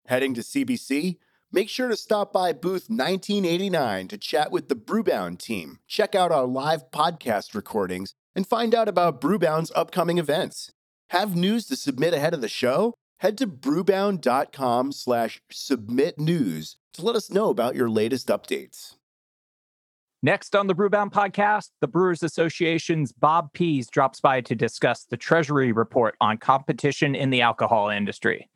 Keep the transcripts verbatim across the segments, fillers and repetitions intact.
Heading to C B C? Make sure to stop by booth nineteen eighty-nine to chat with the Brewbound team, check out our live podcast recordings, and find out about Brewbound's upcoming events. Have news to submit ahead of the show? Head to brewbound.com slash submit news to let us know about your latest updates. Next on the Brewbound podcast, the Brewers Association's Bob Pease drops by to discuss the Treasury report on competition in the alcohol industry.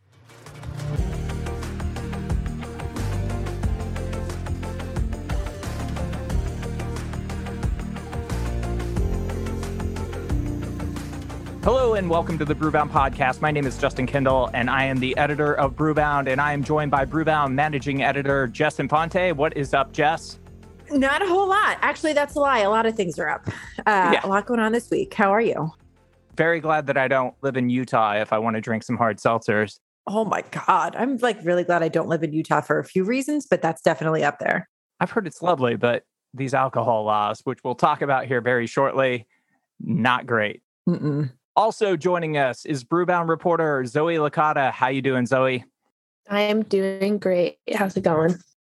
Hello and welcome to the Brewbound podcast. My name is Justin Kindle and I am the editor of Brewbound, and I am joined by Brewbound managing editor Jess Infante. What is up, Jess? Not a whole lot. Actually, that's a lie. A lot of things are up. Uh, yeah. A lot going on this week. How are you? Very glad that I don't live in Utah if I want to drink some hard seltzers. Oh my God. I'm like really glad I don't live in Utah for a few reasons, but that's definitely up there. I've heard it's lovely, but these alcohol laws, which we'll talk about here very shortly, not great. Mm-mm. Also joining us is Brewbound reporter Zoe Licata. How you doing, Zoe? I am doing great. How's it going?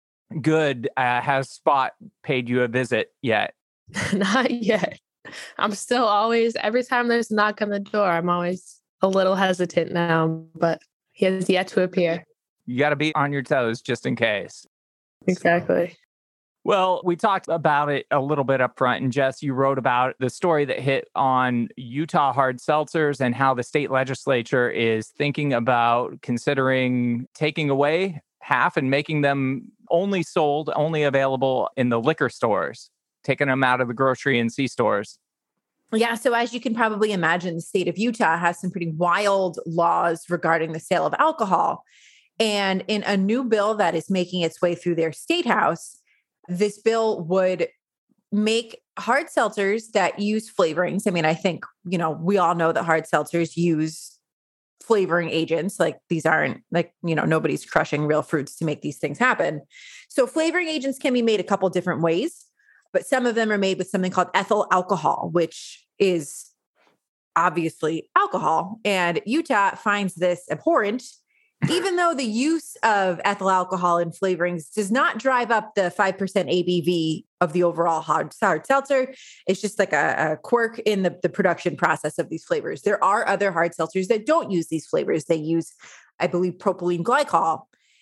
Good. Uh, has Spot paid you a visit yet? Not yet. I'm still always, every time there's a knock on the door, I'm always a little hesitant now, but he has yet to appear. You got to be on your toes just in case. Exactly. Well, we talked about it a little bit up front, and Jess, you wrote about the story that hit on Utah hard seltzers and how the state legislature is thinking about considering taking away half and making them only sold, only available in the liquor stores, taking them out of the grocery and C-stores. Yeah, so as you can probably imagine, the state of Utah has some pretty wild laws regarding the sale of alcohol. And in a new bill that is making its way through their state house, this bill would make hard seltzers that use flavorings. I mean, I think, you know, we all know that hard seltzers use flavoring agents. Like these aren't like, you know, nobody's crushing real fruits to make these things happen. So flavoring agents can be made a couple different ways, but some of them are made with something called ethyl alcohol, which is obviously alcohol. And Utah finds this abhorrent, even though the use of ethyl alcohol in flavorings does not drive up the five percent A B V of the overall hard, hard seltzer. It's just like a, a quirk in the, the production process of these flavors. There are other hard seltzers that don't use these flavors. They use, I believe, propylene glycol.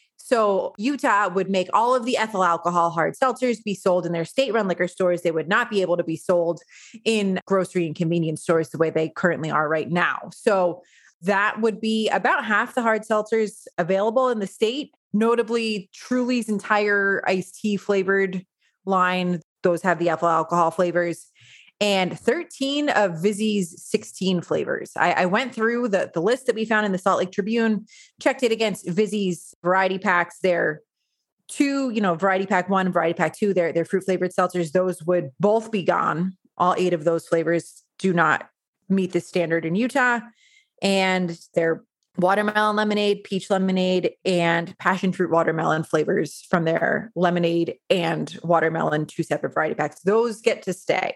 So Utah would make all of the ethyl alcohol hard seltzers be sold in their state-run liquor stores. They would not be able to be sold in grocery and convenience stores the way they currently are right now. So that would be about half the hard seltzers available in the state, notably Truly's entire iced tea flavored line. Those have the ethyl alcohol flavors, and thirteen of Vizzy's sixteen flavors. I, I went through the, the list that we found in the Salt Lake Tribune, checked it against Vizzy's variety packs. Their two, you know, variety pack one, variety pack two, their, their fruit flavored seltzers, those would both be gone. All eight of those flavors do not meet the standard in Utah. And their watermelon lemonade, peach lemonade, and passion fruit watermelon flavors from their lemonade and watermelon, two separate variety packs, those get to stay.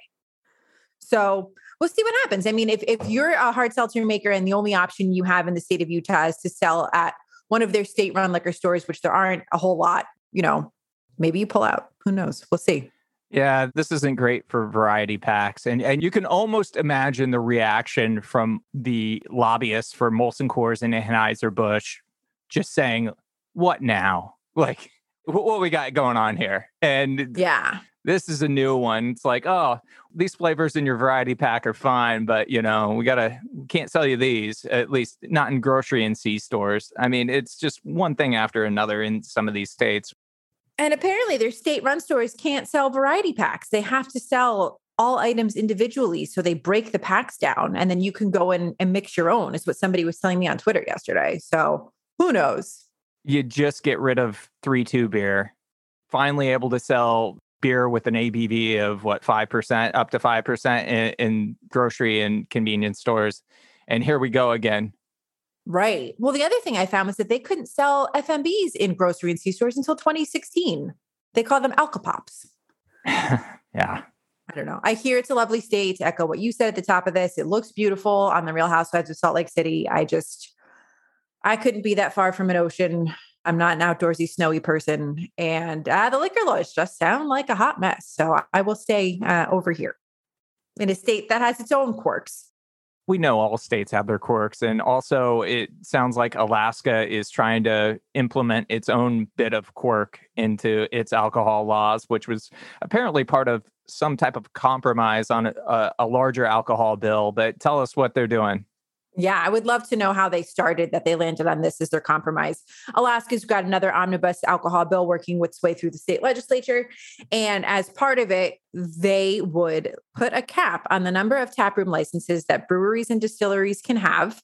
So we'll see what happens. I mean, if, if you're a hard seltzer maker and the only option you have in the state of Utah is to sell at one of their state-run liquor stores, which there aren't a whole lot, you know, maybe you pull out. Who knows? We'll see. Yeah, this isn't great for variety packs. And and you can almost imagine the reaction from the lobbyists for Molson Coors and Anheuser-Busch just saying, what now? Like, what, what we got going on here? And yeah, this is a new one. It's like, oh, these flavors in your variety pack are fine, but, you know, we got to, we can't sell you these, at least not in grocery and C stores. I mean, it's just one thing after another in some of these states. And apparently their state-run stores can't sell variety packs. They have to sell all items individually. So they break the packs down and then you can go in and mix your own, is what somebody was telling me on Twitter yesterday. So who knows? You just get rid of three two beer. Finally able to sell beer with an A B V of what, five percent, up to five percent in, in grocery and convenience stores. And here we go again. Right. Well, the other thing I found was that they couldn't sell F M Bs in grocery and C stores until twenty sixteen. They call them Alka-Pops. Yeah. I don't know. I hear it's a lovely state. To echo what you said at the top of this, it looks beautiful on the Real Housewives of Salt Lake City. I just, I couldn't be that far from an ocean. I'm not an outdoorsy, snowy person. And uh, the liquor laws just sound like a hot mess. So I will stay uh, over here in a state that has its own quirks. We know all states have their quirks. And also, it sounds like Alaska is trying to implement its own bit of quirk into its alcohol laws, which was apparently part of some type of compromise on a, a larger alcohol bill. But tell us what they're doing. Yeah, I would love to know how they started, that they landed on this as their compromise. Alaska's got another omnibus alcohol bill working its way through the state legislature. And as part of it, they would put a cap on the number of taproom licenses that breweries and distilleries can have.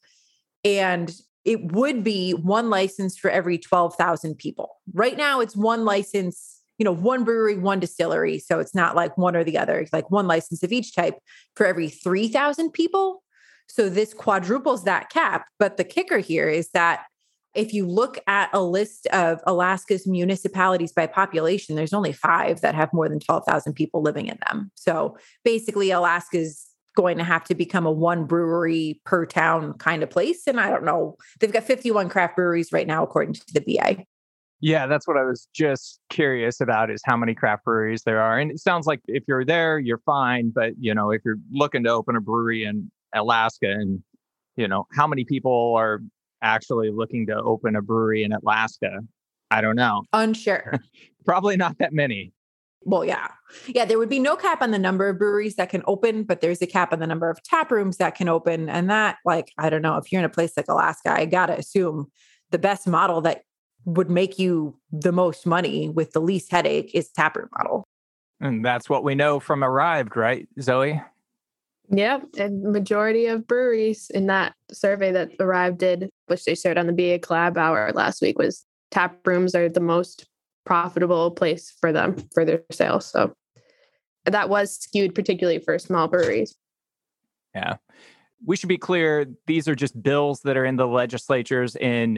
And it would be one license for every twelve thousand people. Right now, it's one license, you know, one brewery, one distillery. So it's not like one or the other, it's like one license of each type for every three thousand people. So this quadruples that cap. But the kicker here is that if you look at a list of Alaska's municipalities by population, there's only five that have more than twelve thousand people living in them. So basically, Alaska's going to have to become a one brewery per town kind of place. And I don't know, they've got fifty-one craft breweries right now, according to the B A. Yeah, that's what I was just curious about, is how many craft breweries there are. And it sounds like if you're there, you're fine. But, you know, if you're looking to open a brewery in Alaska, and, you know, how many people are actually looking to open a brewery in Alaska? I don't know. Unsure. Probably not that many. Well, yeah. Yeah, there would be no cap on the number of breweries that can open, but there's a cap on the number of tap rooms that can open. And that, like, I don't know, if you're in a place like Alaska, I got to assume the best model that would make you the most money with the least headache is taproom model. And that's what we know from Arrived, right, Zoe? Yeah, and majority of breweries in that survey that Arrived did, which they shared on the B A Collab Hour last week, was tap rooms are the most profitable place for them for their sales. So that was skewed particularly for small breweries. Yeah. We should be clear, these are just bills that are in the legislatures in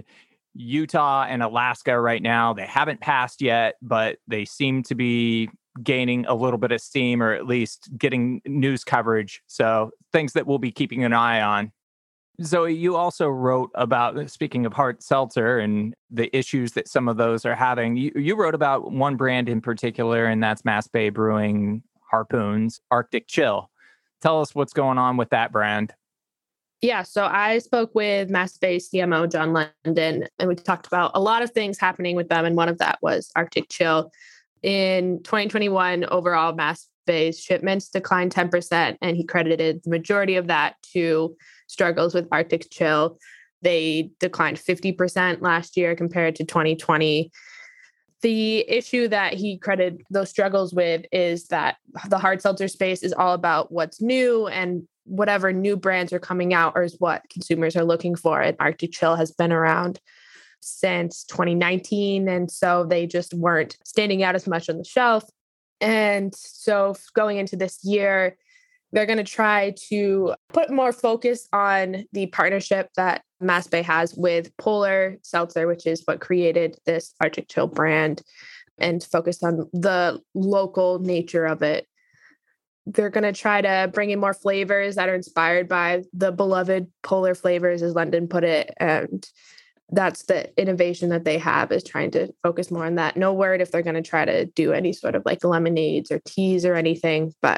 Utah and Alaska right now. They haven't passed yet, but they seem to be gaining a little bit of steam, or at least getting news coverage. So things that we'll be keeping an eye on. Zoe, you also wrote about, speaking of hard seltzer and the issues that some of those are having, you, you wrote about one brand in particular, and that's Mass Bay Brewing Harpoon's Arctic Chill. Tell us what's going on with that brand. Yeah, so I spoke with Mass Bay C M O John London, and we talked about a lot of things happening with them, and one of that was Arctic Chill. In twenty twenty-one, overall, Mass Bay's shipments declined ten percent, and he credited the majority of that to struggles with Arctic Chill. They declined fifty percent last year compared to twenty twenty. The issue that he credited those struggles with is that the hard seltzer space is all about what's new, and whatever new brands are coming out or is what consumers are looking for. And Arctic Chill has been around since twenty nineteen. And so they just weren't standing out as much on the shelf. And so going into this year, they're going to try to put more focus on the partnership that Mass Bay has with Polar Seltzer, which is what created this Arctic Chill brand, and focus on the local nature of it. They're going to try to bring in more flavors that are inspired by the beloved Polar flavors, as London put it. And that's the innovation that they have, is trying to focus more on that. No word if they're going to try to do any sort of like lemonades or teas or anything, but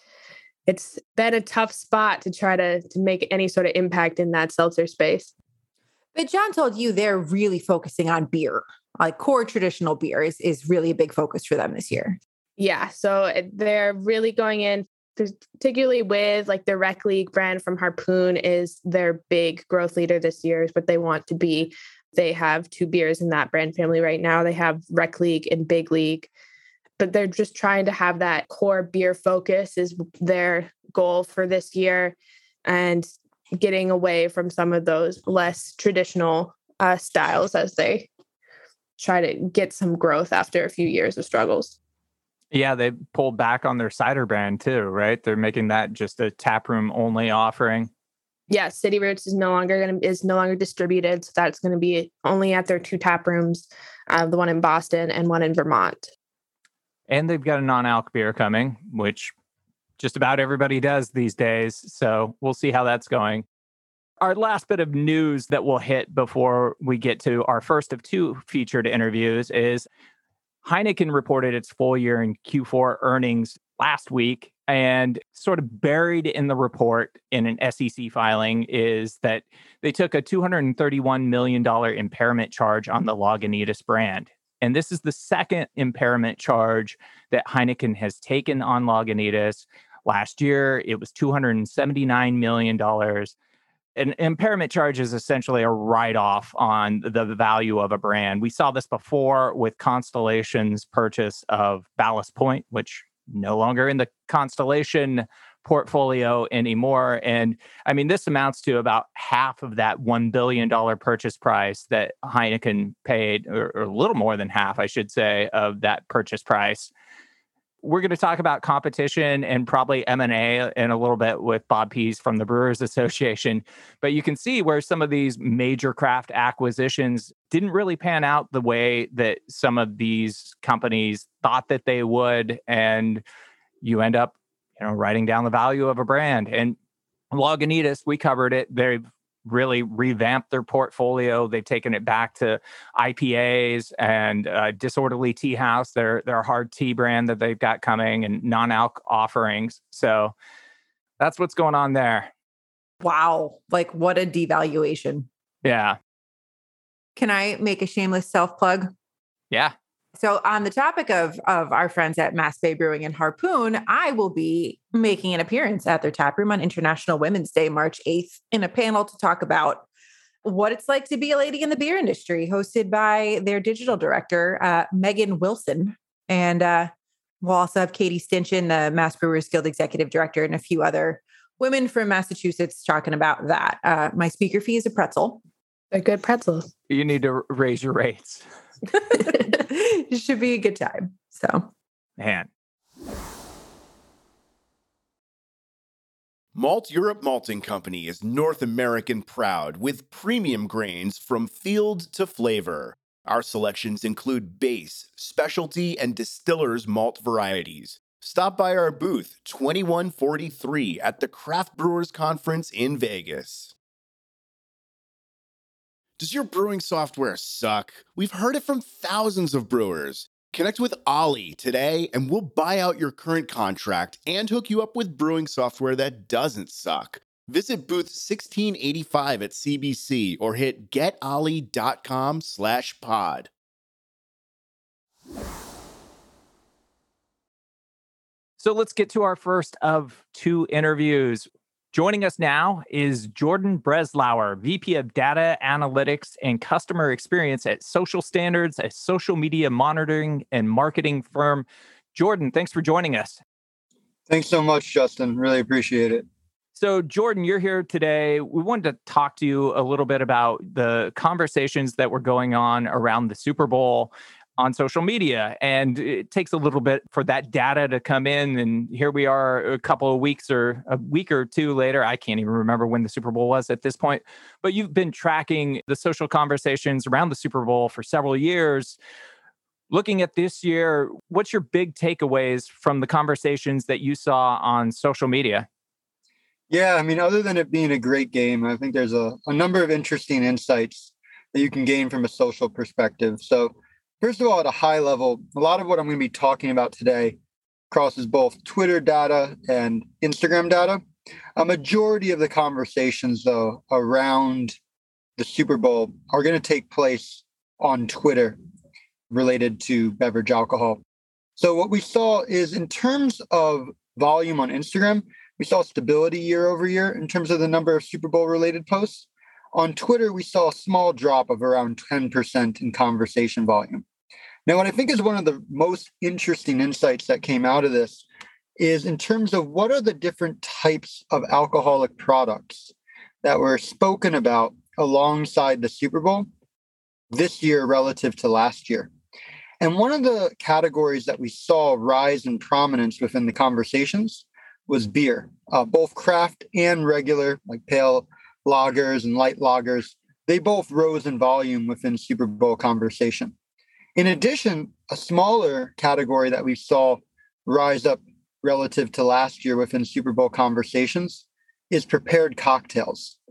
it's been a tough spot to try to, to make any sort of impact in that seltzer space. But John told you they're really focusing on beer, like core traditional beer is, is really a big focus for them this year. Yeah, so they're really going in, particularly with like the Rec League brand from Harpoon is their big growth leader this year, is what they want to be. They have two beers in that brand family right now. They have Rec League and Big League, but they're just trying to have that core beer focus is their goal for this year, and getting away from some of those less traditional uh, styles as they try to get some growth after a few years of struggles. Yeah, they pulled back on their cider brand too, right? They're making that just a taproom only offering. Yeah, City Roots is no longer going to is no longer distributed, so that's going to be only at their two tap rooms, uh, the one in Boston and one in Vermont. And they've got a non-alc beer coming, which just about everybody does these days. So we'll see how that's going. Our last bit of news that we'll hit before we get to our first of two featured interviews is Heineken reported its full year and Q four earnings last week, and sort of buried in the report in an S E C filing is that they took a two hundred thirty-one million dollars impairment charge on the Lagunitas brand. And this is the second impairment charge that Heineken has taken on Lagunitas. Last year, it was two hundred seventy-nine million dollars. An impairment charge is essentially a write-off on the value of a brand. We saw this before with Constellation's purchase of Ballast Point, which no longer in the Constellation portfolio anymore. And I mean, this amounts to about half of that one billion dollars purchase price that Heineken paid, or, or a little more than half, I should say, of that purchase price. We're going to talk about competition and probably M and A in a little bit with Bob Pease from the Brewers Association. But you can see where some of these major craft acquisitions didn't really pan out the way that some of these companies thought that they would. And you end up, you know, writing down the value of a brand. And Lagunitas, we covered it. They've really revamped their portfolio. They've taken it back to I P As and uh, Disorderly Tea House, their their hard tea brand that they've got coming, and non-alc offerings. So that's what's going on there. Wow. Like, what a devaluation. Yeah. Can I make a shameless self-plug? Yeah. So on the topic of, of our friends at Mass Bay Brewing and Harpoon, I will be making an appearance at their tap room on International Women's Day, March eighth, in a panel to talk about what it's like to be a lady in the beer industry, hosted by their digital director, uh, Megan Wilson. And uh, we'll also have Katie Stinchen, the Mass Brewers Guild executive director, and a few other women from Massachusetts talking about that. Uh, my speaker fee is a pretzel. They're good pretzels. You need to raise your rates. It should be a good time. So, man. Malt Europe Malting Company is North American proud with premium grains from field to flavor. Our selections include base, specialty, and distillers malt varieties. Stop by our booth, twenty-one forty-three, at the Craft Brewers Conference in Vegas. Does your brewing software suck? We've heard it from thousands of brewers. Connect with Ollie today, and we'll buy out your current contract and hook you up with brewing software that doesn't suck. Visit booth sixteen eighty-five at C B C or hit getollie.com slash pod. So let's get to our first of two interviews. Joining us now is Jordan Breslauer, V P of Data Analytics and Customer Experience at Social Standards, a social media monitoring and marketing firm. Jordan, thanks for joining us. Thanks so much, Justin. Really appreciate it. So, Jordan, you're here today. We wanted to talk to you a little bit about the conversations that were going on around the Super Bowl on social media. And it takes a little bit for that data to come in. And here we are a couple of weeks or a week or two later. I can't even remember when the Super Bowl was at this point. But you've been tracking the social conversations around the Super Bowl for several years. Looking at this year, what's your big takeaways from the conversations that you saw on social media? Yeah, I mean, other than it being a great game, I think there's a, a number of interesting insights that you can gain from a social perspective. So first of all, at a high level, a lot of what I'm going to be talking about today crosses both Twitter data and Instagram data. A majority of the conversations, though, around the Super Bowl are going to take place on Twitter related to beverage alcohol. So what we saw is, in terms of volume on Instagram, we saw stability year over year in terms of the number of Super Bowl related posts. On Twitter, we saw a small drop of around ten percent in conversation volume. Now, what I think is one of the most interesting insights that came out of this is in terms of what are the different types of alcoholic products that were spoken about alongside the Super Bowl this year relative to last year. And one of the categories that we saw rise in prominence within the conversations was beer, uh, both craft and regular, like pale lagers and light lagers. They both rose in volume within Super Bowl conversation. In addition, a smaller category that we saw rise up relative to last year within Super Bowl conversations is prepared cocktails.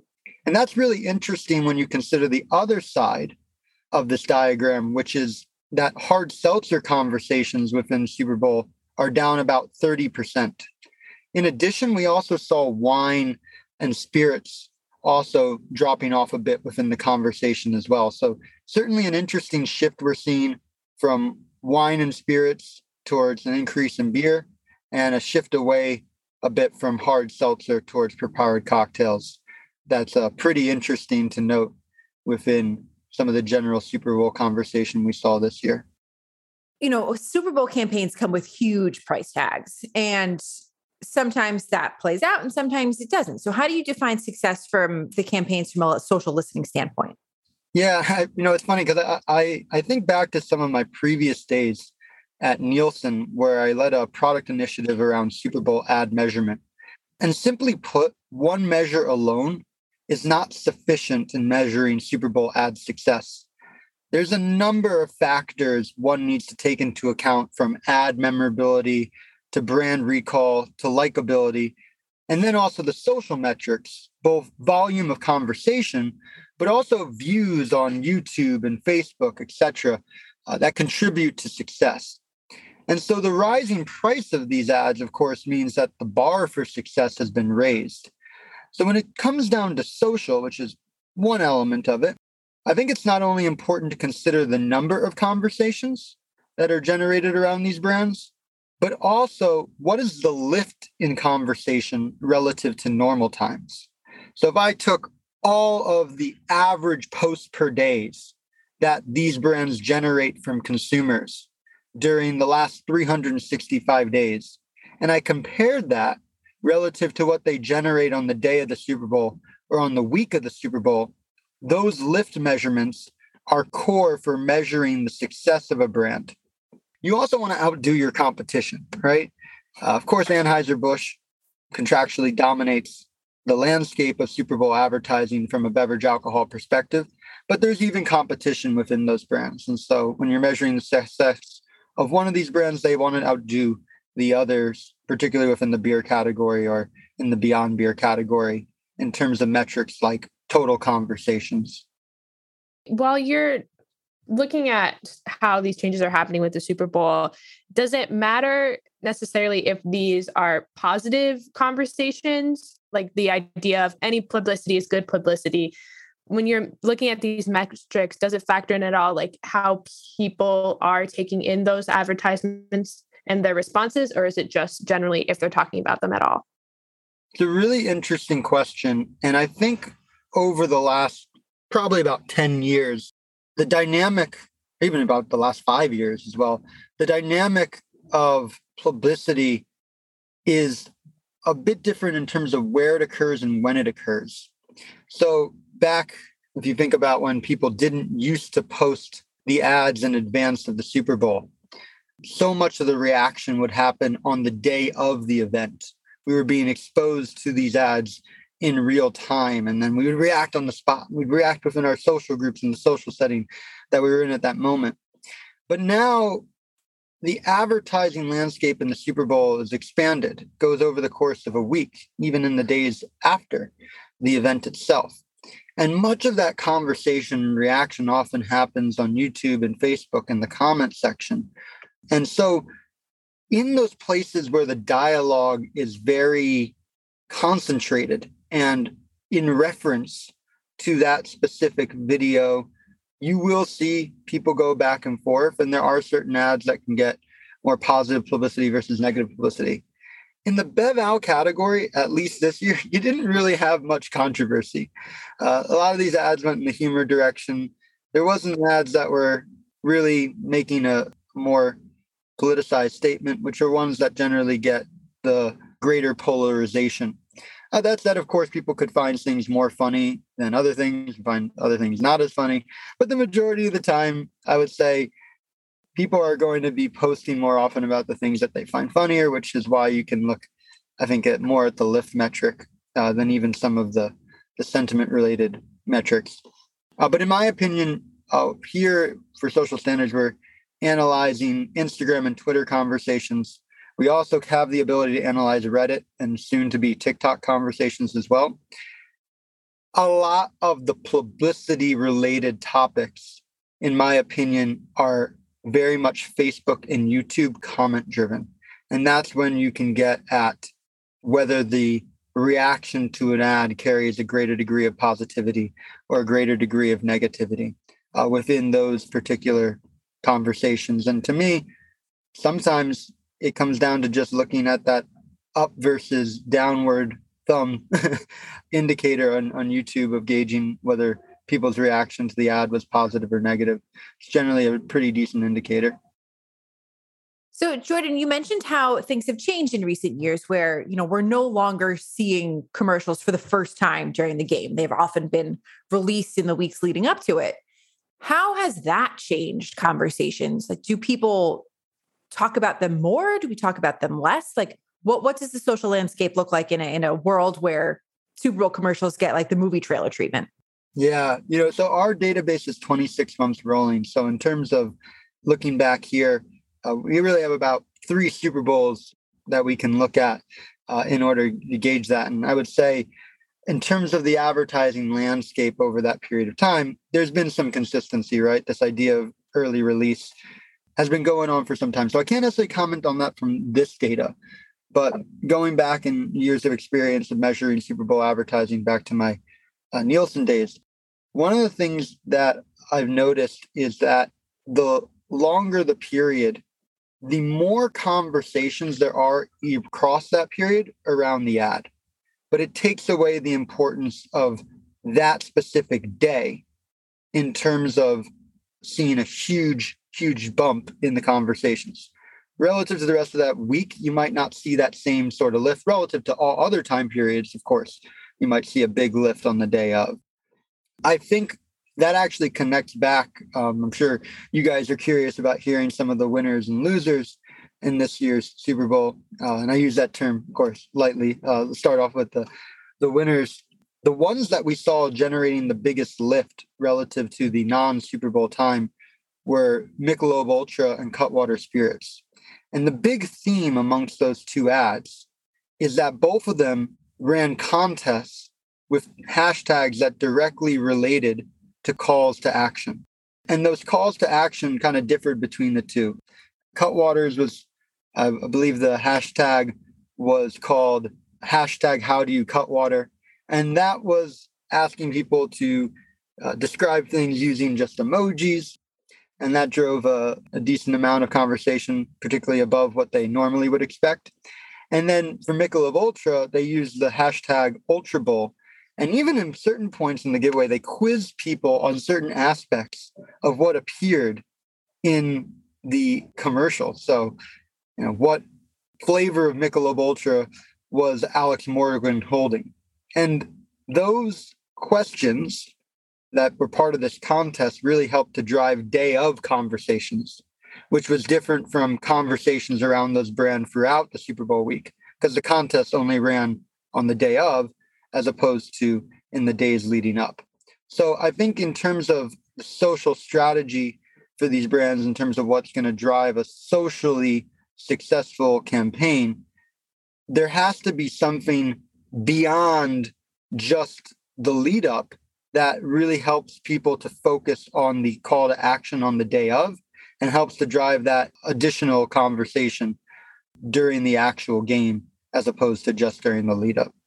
And that's really interesting when you consider the other side of this diagram, which is that hard seltzer conversations within Super Bowl are down about thirty percent. In addition, we also saw wine and spirits also dropping off a bit within the conversation as well. So certainly an interesting shift we're seeing from wine and spirits towards an increase in beer, and a shift away a bit from hard seltzer towards prepared cocktails. That's uh, pretty interesting to note within some of the general Super Bowl conversation we saw this year. You know, Super Bowl campaigns come with huge price tags, and sometimes that plays out and sometimes it doesn't. So how do you define success from the campaigns from a social listening standpoint? Yeah, I, you know, it's funny because I, I, I think back to some of my previous days at Nielsen, where I led a product initiative around Super Bowl ad measurement. And simply put, one measure alone is not sufficient in measuring Super Bowl ad success. There's a number of factors one needs to take into account, from ad memorability to brand recall to likability, and then also the social metrics, both volume of conversation, but also views on YouTube and Facebook, et cetera, uh, that contribute to success. And so the rising price of these ads, of course, means that the bar for success has been raised. So when it comes down to social, which is one element of it, I think it's not only important to consider the number of conversations that are generated around these brands, but also what is the lift in conversation relative to normal times. So if I took all of the average posts per days that these brands generate from consumers during the last three hundred sixty-five days, and I compared that relative to what they generate on the day of the Super Bowl or on the week of the Super Bowl, those lift measurements are core for measuring the success of a brand. You also want to outdo your competition, right? Uh, of course, Anheuser-Busch contractually dominates the landscape of Super Bowl advertising from a beverage alcohol perspective, but there's even competition within those brands. And so when you're measuring the success of one of these brands, they want to outdo the others, particularly within the beer category or in the beyond beer category, in terms of metrics like total conversations. While you're looking at how these changes are happening with the Super Bowl, does it matter necessarily if these are positive conversations? Like the idea of any publicity is good publicity. When you're looking at these metrics, does it factor in at all, like how people are taking in those advertisements and their responses, or is it just generally if they're talking about them at all? It's a really interesting question. And I think over the last probably about ten years, the dynamic, even about the last five years as well, the dynamic of publicity is a bit different in terms of where it occurs and when it occurs. So back, if you think about when people didn't used to post the ads in advance of the Super Bowl, so much of the reaction would happen on the day of the event. We were being exposed to these ads in real time, and then we would react on the spot. We'd react within our social groups in the social setting that we were in at that moment. But now the advertising landscape in the Super Bowl is expanded, goes over the course of a week, even in the days after the event itself. And much of that conversation and reaction often happens on YouTube and Facebook in the comment section. And so in those places where the dialogue is very concentrated and in reference to that specific video, you will see people go back and forth. And there are certain ads that can get more positive publicity versus negative publicity. In the Bev-Al category, at least this year, you didn't really have much controversy. Uh, a lot of these ads went in the humor direction. There wasn't ads that were really making a more politicized statement, which are ones that generally get the greater polarization. Uh, that said, of course, people could find things more funny than other things, find other things not as funny. But the majority of the time, I would say people are going to be posting more often about the things that they find funnier, which is why you can look, I think, at more at the lift metric uh, than even some of the, the sentiment-related metrics. Uh, but in my opinion, uh, here for Social Standards, we're analyzing Instagram and Twitter conversations. We also have the ability to analyze Reddit and soon to be TikTok conversations as well. a lot of the publicity related topics, in my opinion, are very much Facebook and YouTube comment driven. And that's when you can get at whether the reaction to an ad carries a greater degree of positivity or a greater degree of negativity uh, within those particular conversations. And to me, sometimes it comes down to just looking at that up versus downward thumb indicator on, on YouTube of gauging whether people's reaction to the ad was positive or negative. It's generally a pretty decent indicator. So, Jordan, you mentioned how things have changed in recent years where, you know, we're no longer seeing commercials for the first time during the game. They've often been released in the weeks leading up to it. How has that changed conversations? Like, do people talk about them more? Do we talk about them less? Like, what, what does the social landscape look like in a, in a world where Super Bowl commercials get like the movie trailer treatment? Yeah, you know, so our database is twenty-six months rolling. So in terms of looking back here, uh, we really have about three Super Bowls that we can look at uh, in order to gauge that. And I would say in terms of the advertising landscape over that period of time, there's been some consistency, right? This idea of early release has been going on for some time. So I can't necessarily comment on that from this data, but going back in years of experience of measuring Super Bowl advertising back to my uh, Nielsen days, one of the things that I've noticed is that the longer the period, the more conversations there are across that period around the ad. But it takes away the importance of that specific day in terms of seeing a huge, huge bump in the conversations. Relative to the rest of that week, you might not see that same sort of lift. Relative to all other time periods, of course, you might see a big lift on the day of. I think that actually connects back. Um, I'm sure you guys are curious about hearing some of the winners and losers in this year's Super Bowl. Uh, and I use that term, of course, lightly. Uh, let's start off with the, the winners. The ones that we saw generating the biggest lift relative to the non-Super Bowl time were Michelob Ultra and Cutwater Spirits. And the big theme amongst those two ads is that both of them ran contests with hashtags that directly related to calls to action. And those calls to action kind of differed between the two. Cutwaters was, I believe the hashtag was called hashtag how do you cut water. And that was asking people to uh, describe things using just emojis. And that drove a, a decent amount of conversation, particularly above what they normally would expect. And then for Michelob Ultra, they used the hashtag Ultra Bowl. And even in certain points in the giveaway, they quizzed people on certain aspects of what appeared in the commercial. So, you know, what flavor of Michelob Ultra was Alex Morgan holding? And those questions that were part of this contest really helped to drive day of conversations, which was different from conversations around those brands throughout the Super Bowl week, because the contest only ran on the day of, as opposed to in the days leading up. So I think in terms of the social strategy for these brands, in terms of what's going to drive a socially successful campaign, there has to be something beyond just the lead up that really helps people to focus on the call to action on the day of and helps to drive that additional conversation during the actual game as opposed to just during the lead up.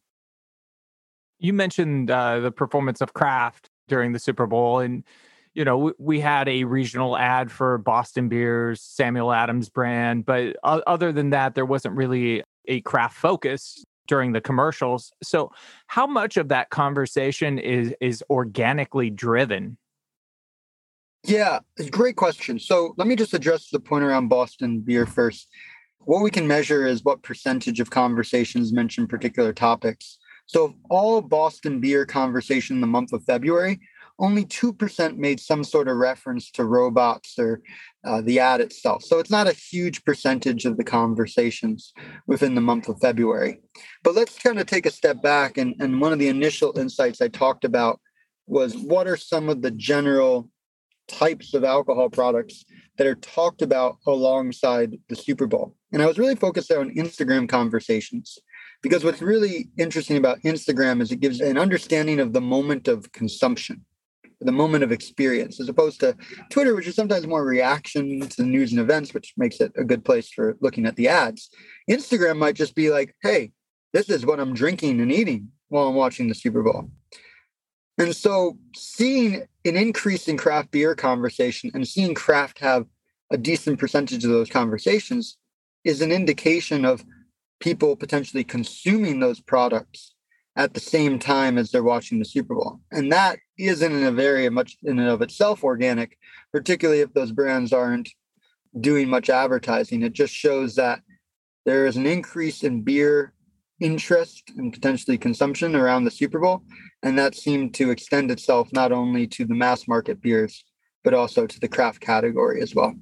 You mentioned uh, the performance of Kraft during the Super Bowl, and you know we, we had a regional ad for Boston Beer's Samuel Adams brand, but uh, other than that, there wasn't really a Kraft focus during the commercials. So, how much of that conversation is is organically driven? Yeah, great question. So let me just address the point around Boston Beer first. What we can measure is what percentage of conversations mention particular topics. So of all Boston Beer conversation in the month of February, only two percent made some sort of reference to robots or uh, the ad itself. So it's not a huge percentage of the conversations within the month of February. But let's kind of take a step back. And, and one of the initial insights I talked about was what are some of the general types of alcohol products that are talked about alongside the Super Bowl. And I was really focused there on Instagram conversations, Because what's really interesting about Instagram is it gives an understanding of the moment of consumption, the moment of experience, as opposed to Twitter, which is sometimes more reaction to the news and events, which makes it a good place for looking at the ads. Instagram might just be like, hey, this is what I'm drinking and eating while I'm watching the Super Bowl. And so seeing an increase in craft beer conversation and seeing craft have a decent percentage of those conversations is an indication of people potentially consuming those products at the same time as they're watching the Super Bowl. And that isn't in a very much in and of itself organic, particularly if those brands aren't doing much advertising. It just shows that there is an increase in beer interest and potentially consumption around the Super Bowl. And that seemed to extend itself not only to the mass market beers, but also to the craft category as well.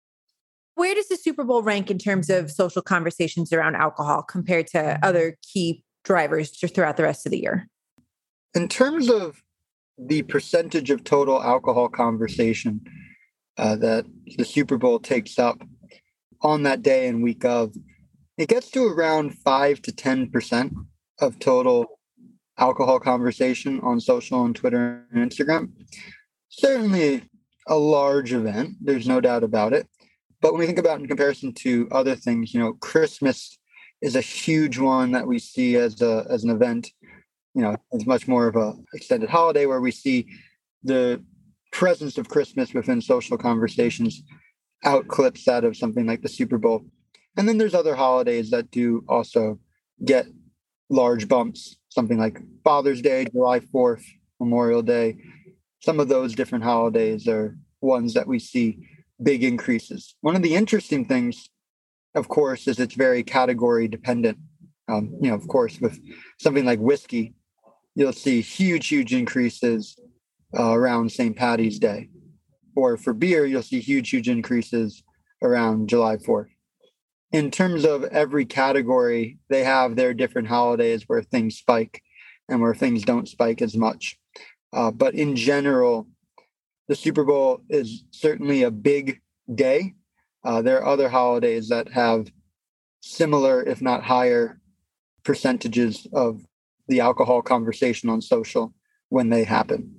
Where does the Super Bowl rank in terms of social conversations around alcohol compared to other key drivers just throughout the rest of the year? In terms of the percentage of total alcohol conversation uh, that the Super Bowl takes up on that day and week of, it gets to around five to ten percent of total alcohol conversation on social and Twitter and Instagram. Certainly a large event, there's no doubt about it. But when we think about in comparison to other things, you know, Christmas is a huge one that we see as a as an event. You know, it's much more of a extended holiday where we see the presence of Christmas within social conversations outclips that of something like the Super Bowl. And then there's other holidays that do also get large bumps, something like Father's Day, July fourth, Memorial Day. Some of those different holidays are ones that we see big increases. One of the interesting things, of course, is it's very category dependent. Um, you know, of course, with something like whiskey, you'll see huge, huge increases uh, around Saint Patty's Day. Or for beer, you'll see huge, huge increases around July fourth. In terms of every category, they have their different holidays where things spike and where things don't spike as much. Uh, but in general, the Super Bowl is certainly a big day. Uh, there are other holidays that have similar, if not higher, percentages of the alcohol conversation on social when they happen.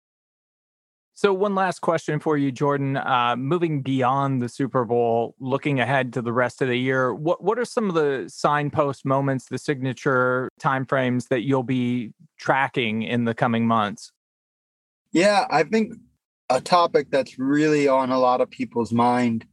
So one last question for you, Jordan. Uh, moving beyond the Super Bowl, looking ahead to the rest of the year, what what are some of the signpost moments, the signature timeframes that you'll be tracking in the coming months? Yeah, I think a topic that's really on a lot of people's mind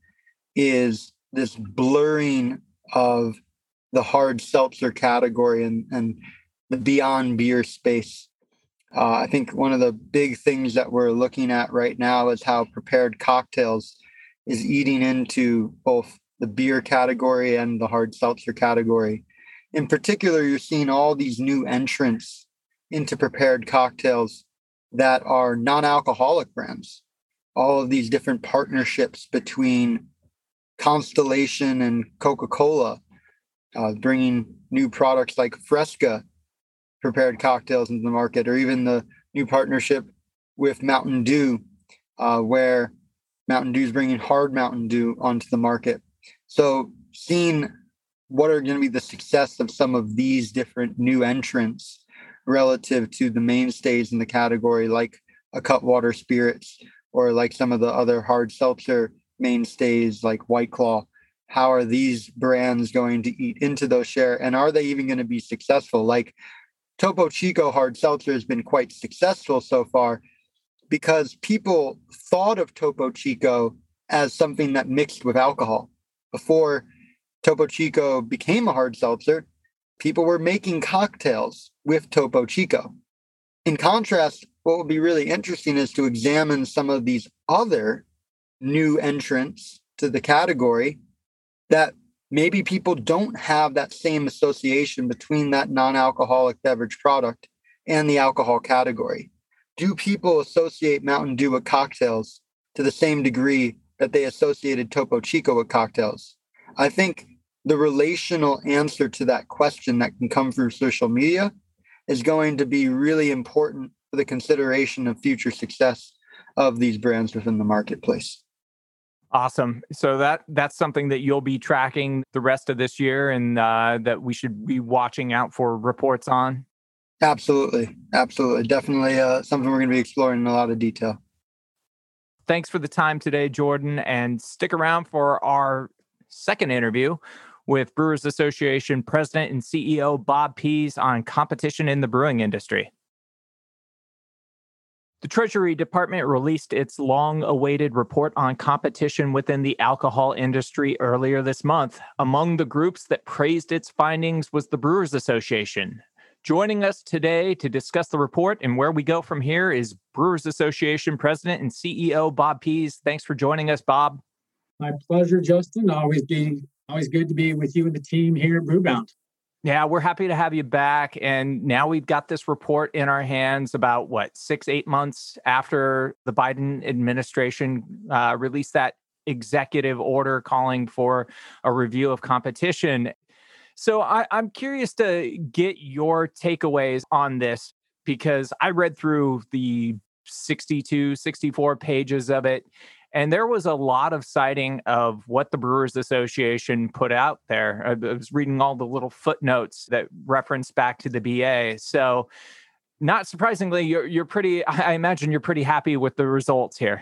is this blurring of the hard seltzer category and, and the beyond beer space. Uh, I think one of the big things that we're looking at right now is how prepared cocktails is eating into both the beer category and the hard seltzer category. In particular, you're seeing all these new entrants into prepared cocktails that are non-alcoholic brands. All of these different partnerships between Constellation and Coca-Cola, uh, bringing new products like Fresca prepared cocktails into the market, or even the new partnership with Mountain Dew, uh, where Mountain Dew is bringing hard Mountain Dew onto the market. So seeing what are going to be the success of some of these different new entrants relative to the mainstays in the category, like a Cutwater Spirits, or like some of the other hard seltzer mainstays like White Claw. How are these brands going to eat into those share? And are they even going to be successful? Like Topo Chico hard seltzer has been quite successful so far because people thought of Topo Chico as something that mixed with alcohol. Before Topo Chico became a hard seltzer, people were making cocktails with Topo Chico. In contrast, what would be really interesting is to examine some of these other new entrants to the category that maybe people don't have that same association between that non-alcoholic beverage product and the alcohol category. Do people associate Mountain Dew with cocktails to the same degree that they associated Topo Chico with cocktails? I think the relational answer to that question that can come through social media is going to be really important for the consideration of future success of these brands within the marketplace. Awesome. So that that's something that you'll be tracking the rest of this year and uh, that we should be watching out for reports on? Absolutely. Absolutely. Definitely uh, something we're going to be exploring in a lot of detail. Thanks for the time today, Jordan, and stick around for our second interview with Brewers Association President and C E O Bob Pease on competition in the brewing industry. The Treasury Department released its long-awaited report on competition within the alcohol industry earlier this month. Among the groups that praised its findings was the Brewers Association. Joining us today to discuss the report and where we go from here is Brewers Association President and C E O Bob Pease. Thanks for joining us, Bob. My pleasure, Justin. Always be always good to be with you and the team here at Brewbound. Yeah, we're happy to have you back. And now we've got this report in our hands about, what, six, eight months after the Biden administration uh, released that executive order calling for a review of competition. So I, I'm curious to get your takeaways on this, because I read through the sixty-two, sixty-four pages of it, and there was a lot of citing of what the Brewers Association put out there. I was reading all the little footnotes that reference back to the B A. So not surprisingly, you're you're pretty, I imagine you're pretty happy with the results here.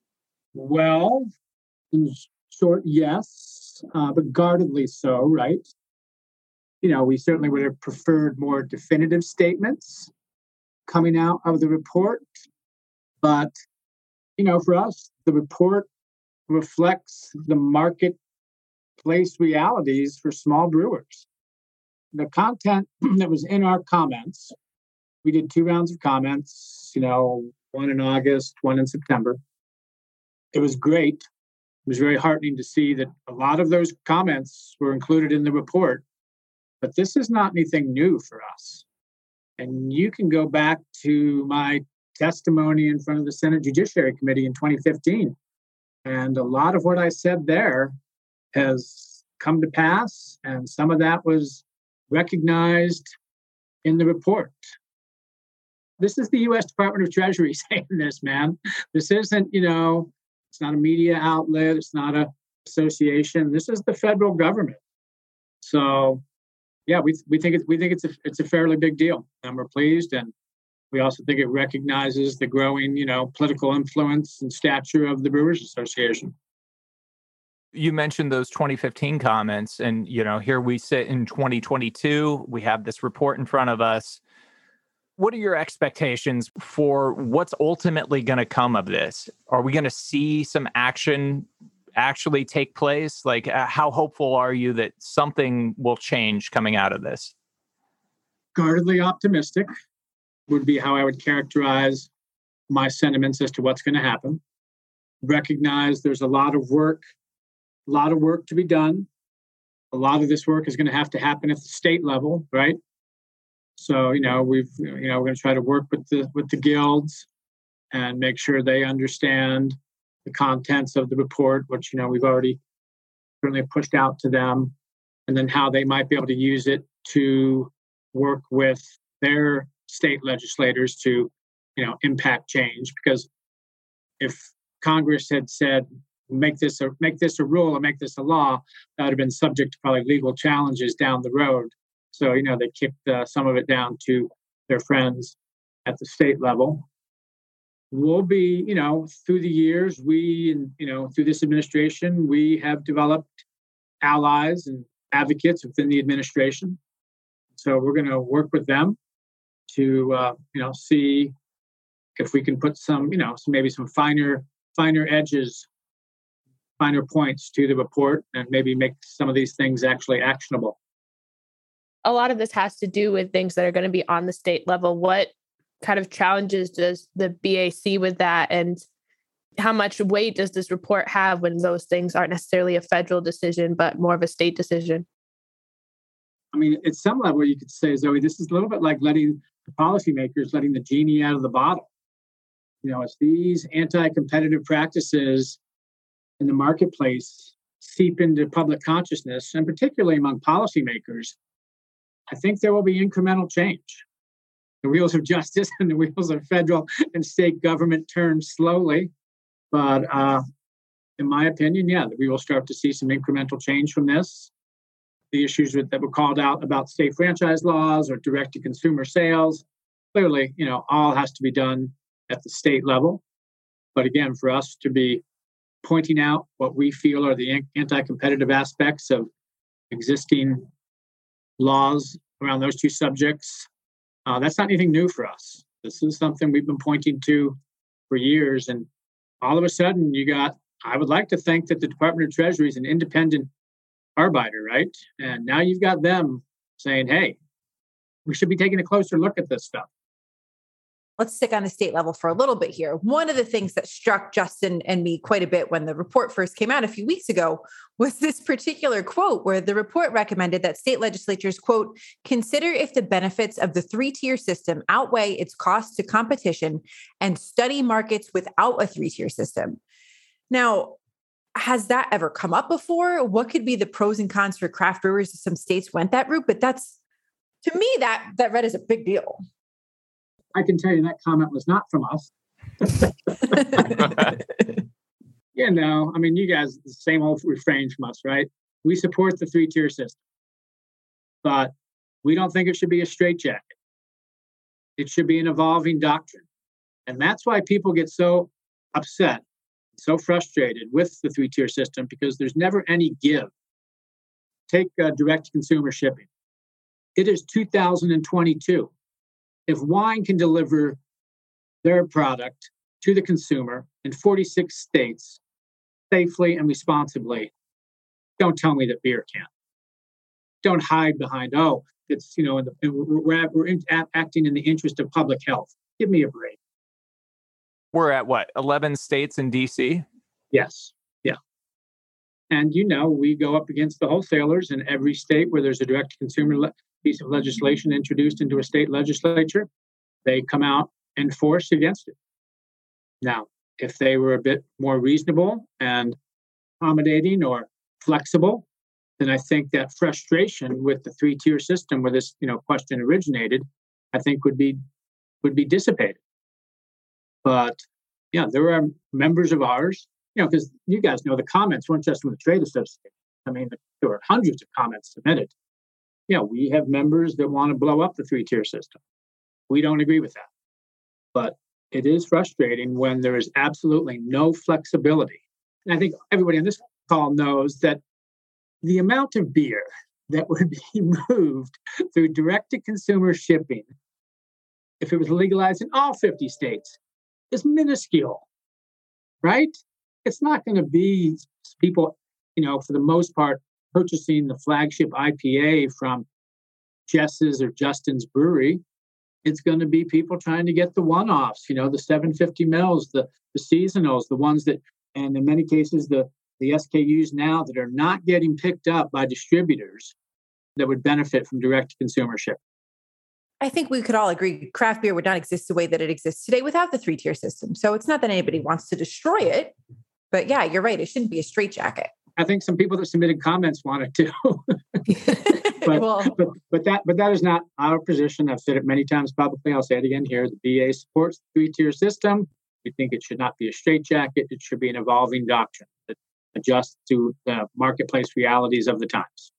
Well, in short, yes, uh, but guardedly so, right? You know, we certainly would have preferred more definitive statements coming out of the report. But, you know, for us, the report reflects the marketplace realities for small brewers. The content that was in our comments, we did two rounds of comments, you know, one in August, one in September. It was great. It was very heartening to see that a lot of those comments were included in the report. But this is not anything new for us. And you can go back to my testimony in front of the Senate Judiciary Committee in twenty fifteen. And a lot of what I said there has come to pass. And some of that was recognized in the report. This is the U S Department of Treasury saying this, man. This isn't, you know, it's not a media outlet. It's not an association. This is the federal government. So, yeah, we we think it's we think it's a it's a fairly big deal, and we're pleased. And we also think it recognizes the growing, you know, political influence and stature of the Brewers Association. You mentioned those twenty fifteen comments, and, you know, here we sit in twenty twenty-two. We have this report in front of us. What are your expectations for what's ultimately going to come of this? Are we going to see some action actually take place? Like, uh, how hopeful are you that something will change coming out of this? Guardedly optimistic would be how I would characterize my sentiments as to what's going to happen. Recognize there's a lot of work, a lot of work to be done. A lot of this work is going to have to happen at the state level, right? So, you know, we've, you know, we're going to try to work with the with the guilds and make sure they understand the contents of the report, which, you know, we've already certainly pushed out to them, and then how they might be able to use it to work with their state legislators to, you know, impact change. Because if Congress had said, make this a make this a rule or make this a law, that would have been subject to probably legal challenges down the road. So, you know, they kicked uh, some of it down to their friends at the state level. We'll be, you know, through the years, we, and, you know, through this administration, we have developed allies and advocates within the administration. So we're going to work with them to, uh, you know, see if we can put some, you know, some, maybe some finer, finer edges, finer points to the report, and maybe make some of these things actually actionable. A lot of this has to do with things that are going to be on the state level. What kind of challenges does the B A see with that? And how much weight does this report have when those things aren't necessarily a federal decision, but more of a state decision? I mean, at some level, you could say, Zoe, this is a little bit like letting the policymakers, letting the genie out of the bottle. You know, as these anti-competitive practices in the marketplace seep into public consciousness, and particularly among policymakers, I think there will be incremental change. The wheels of justice and the wheels of federal and state government turn slowly, but uh, in my opinion, yeah, that we will start to see some incremental change from this. The issues with, that were called out about state franchise laws or direct-to-consumer sales, clearly, you know, all has to be done at the state level. But again, for us to be pointing out what we feel are the anti-competitive aspects of existing laws around those two subjects, uh, that's not anything new for us. This is something we've been pointing to for years. And all of a sudden, you got, I would like to think that the Department of Treasury is an independent arbiter, right? And now you've got them saying, hey, we should be taking a closer look at this stuff. Let's stick on the state level for a little bit here. One of the things that struck Justin and me quite a bit when the report first came out a few weeks ago was this particular quote where the report recommended that state legislatures, quote, consider if the benefits of the three-tier system outweigh its costs to competition and study markets without a three-tier system. Now, has that ever come up before? What could be the pros and cons for craft brewers if some states went that route? But that's, to me, that that read as a big deal. I can tell you that comment was not from us. You know, I mean, you guys, the same old refrain from us, right? We support the three-tier system, but we don't think it should be a straitjacket. It should be an evolving doctrine. And that's why people get so upset, so frustrated with the three-tier system, because there's never any give. Take uh, direct-to-consumer shipping. It is two thousand twenty-two. If wine can deliver their product to the consumer in forty-six states safely and responsibly, don't tell me that beer can't. Don't hide behind, oh, it's, you know, in the, we're, we're in, acting in the interest of public health. Give me a break. We're at what, eleven states in D C? Yes. Yeah. And, you know, we go up against the wholesalers in every state where there's a direct-to-consumer le- piece of legislation introduced into a state legislature. They come out and force against it. Now, if they were a bit more reasonable and accommodating or flexible, then I think that frustration with the three-tier system where this, you know, question originated, I think would be would be dissipated. But yeah, there are members of ours, you know, because you guys know the comments weren't just from the trade association. I mean, there were hundreds of comments submitted. Yeah, we have members that want to blow up the three-tier system. We don't agree with that. But it is frustrating when there is absolutely no flexibility. And I think everybody on this call knows that the amount of beer that would be moved through direct-to-consumer shipping, if it was legalized in all fifty states, is minuscule, right? It's not going to be people, you know, for the most part, purchasing the flagship I P A from Jess's or Justin's brewery. It's going to be people trying to get the one-offs, you know, the seven fifty mils, the, the seasonals, the ones that, and in many cases, the, the S K Us now that are not getting picked up by distributors that would benefit from direct-to-consumer shipping. I think we could all agree craft beer would not exist the way that it exists today without the three-tier system. So it's not that anybody wants to destroy it, but yeah, you're right. It shouldn't be a straitjacket. I think some people that submitted comments wanted to. but, well, but but that but that is not our position. I've said it many times publicly. I'll say it again here. The B A supports the three-tier system. We think it should not be a straitjacket. It should be an evolving doctrine that adjusts to the marketplace realities of the times.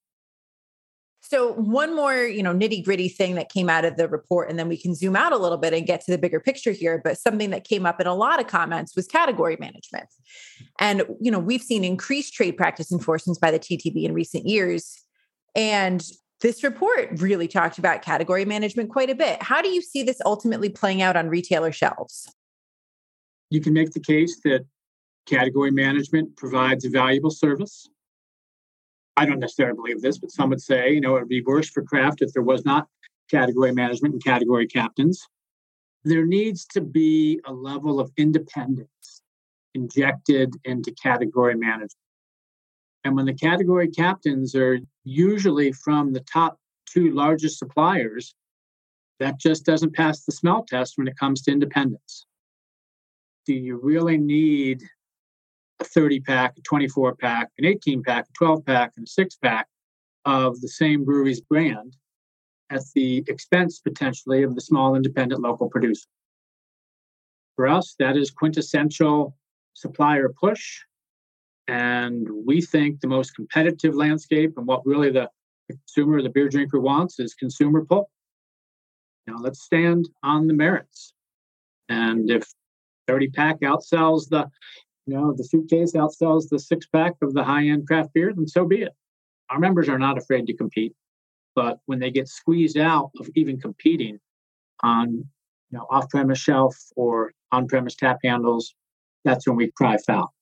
So one more, you know, nitty gritty thing that came out of the report, and then we can zoom out a little bit and get to the bigger picture here. But something that came up in a lot of comments was category management. And, you know, we've seen increased trade practice enforcements by the T T B in recent years. And this report really talked about category management quite a bit. How do you see this ultimately playing out on retailer shelves? You can make the case that category management provides a valuable service. I don't necessarily believe this, but some would say, you know, it would be worse for craft if there was not category management and category captains. There needs to be a level of independence injected into category management. And when the category captains are usually from the top two largest suppliers, that just doesn't pass the smell test when it comes to independence. Do you really need a thirty pack, a twenty-four pack, an eighteen pack, a twelve pack, and a six pack of the same brewery's brand at the expense potentially of the small independent local producer? For us, that is quintessential supplier push. And we think the most competitive landscape and what really the consumer, the beer drinker wants is consumer pull. You know, let's stand on the merits. And if thirty pack outsells the, you know, the suitcase outsells the six pack of the high end craft beer, then so be it. Our members are not afraid to compete, but when they get squeezed out of even competing on, you know, off premise shelf or on premise tap handles, that's when we cry foul.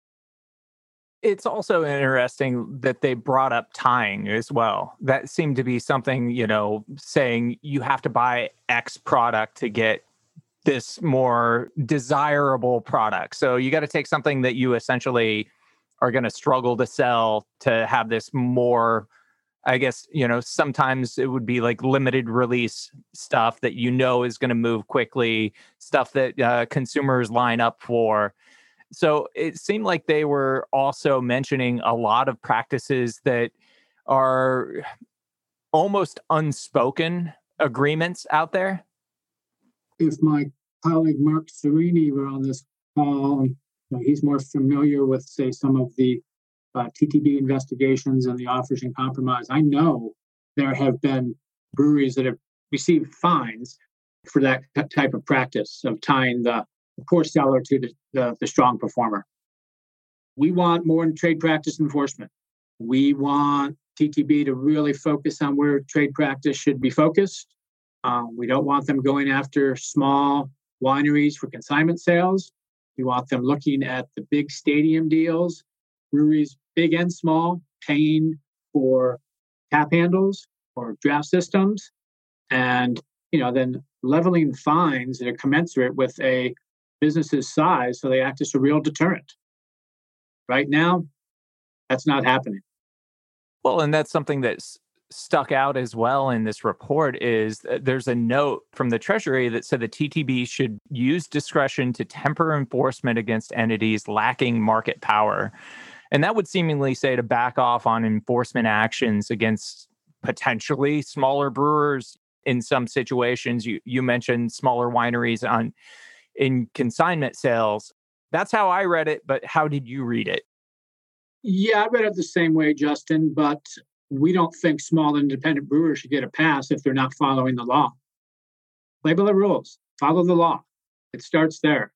It's also interesting that they brought up tying as well. That seemed to be something, you know, saying you have to buy X product to get this more desirable product. So you got to take something that you essentially are going to struggle to sell to have this more, I guess, you know, sometimes it would be like limited release stuff that you know is going to move quickly, stuff that uh, consumers line up for. So it seemed like they were also mentioning a lot of practices that are almost unspoken agreements out there. If my colleague Mark Serini were on this call, you know, he's more familiar with, say, some of the uh, T T B investigations and the offers in compromise. I know there have been breweries that have received fines for that type of practice of tying the poor seller to the, the, the strong performer. We want more in trade practice enforcement. We want T T B to really focus on where trade practice should be focused. Um, we don't want them going after small wineries for consignment sales. We want them looking at the big stadium deals, breweries, big and small, paying for tap handles or draft systems, and you know, then leveling fines that are commensurate with a business's size so they act as a real deterrent. Right now, that's not happening. Well, and that's something that's stuck out as well in this report is there's a note from the Treasury that said the T T B should use discretion to temper enforcement against entities lacking market power. And that would seemingly say to back off on enforcement actions against potentially smaller brewers in some situations. You you mentioned smaller wineries on in consignment sales. That's how I read it, but how did you read it? Yeah, I read it the same way, Justin, but we don't think small independent brewers should get a pass if they're not following the law. Play by the rules, follow the law. It starts there.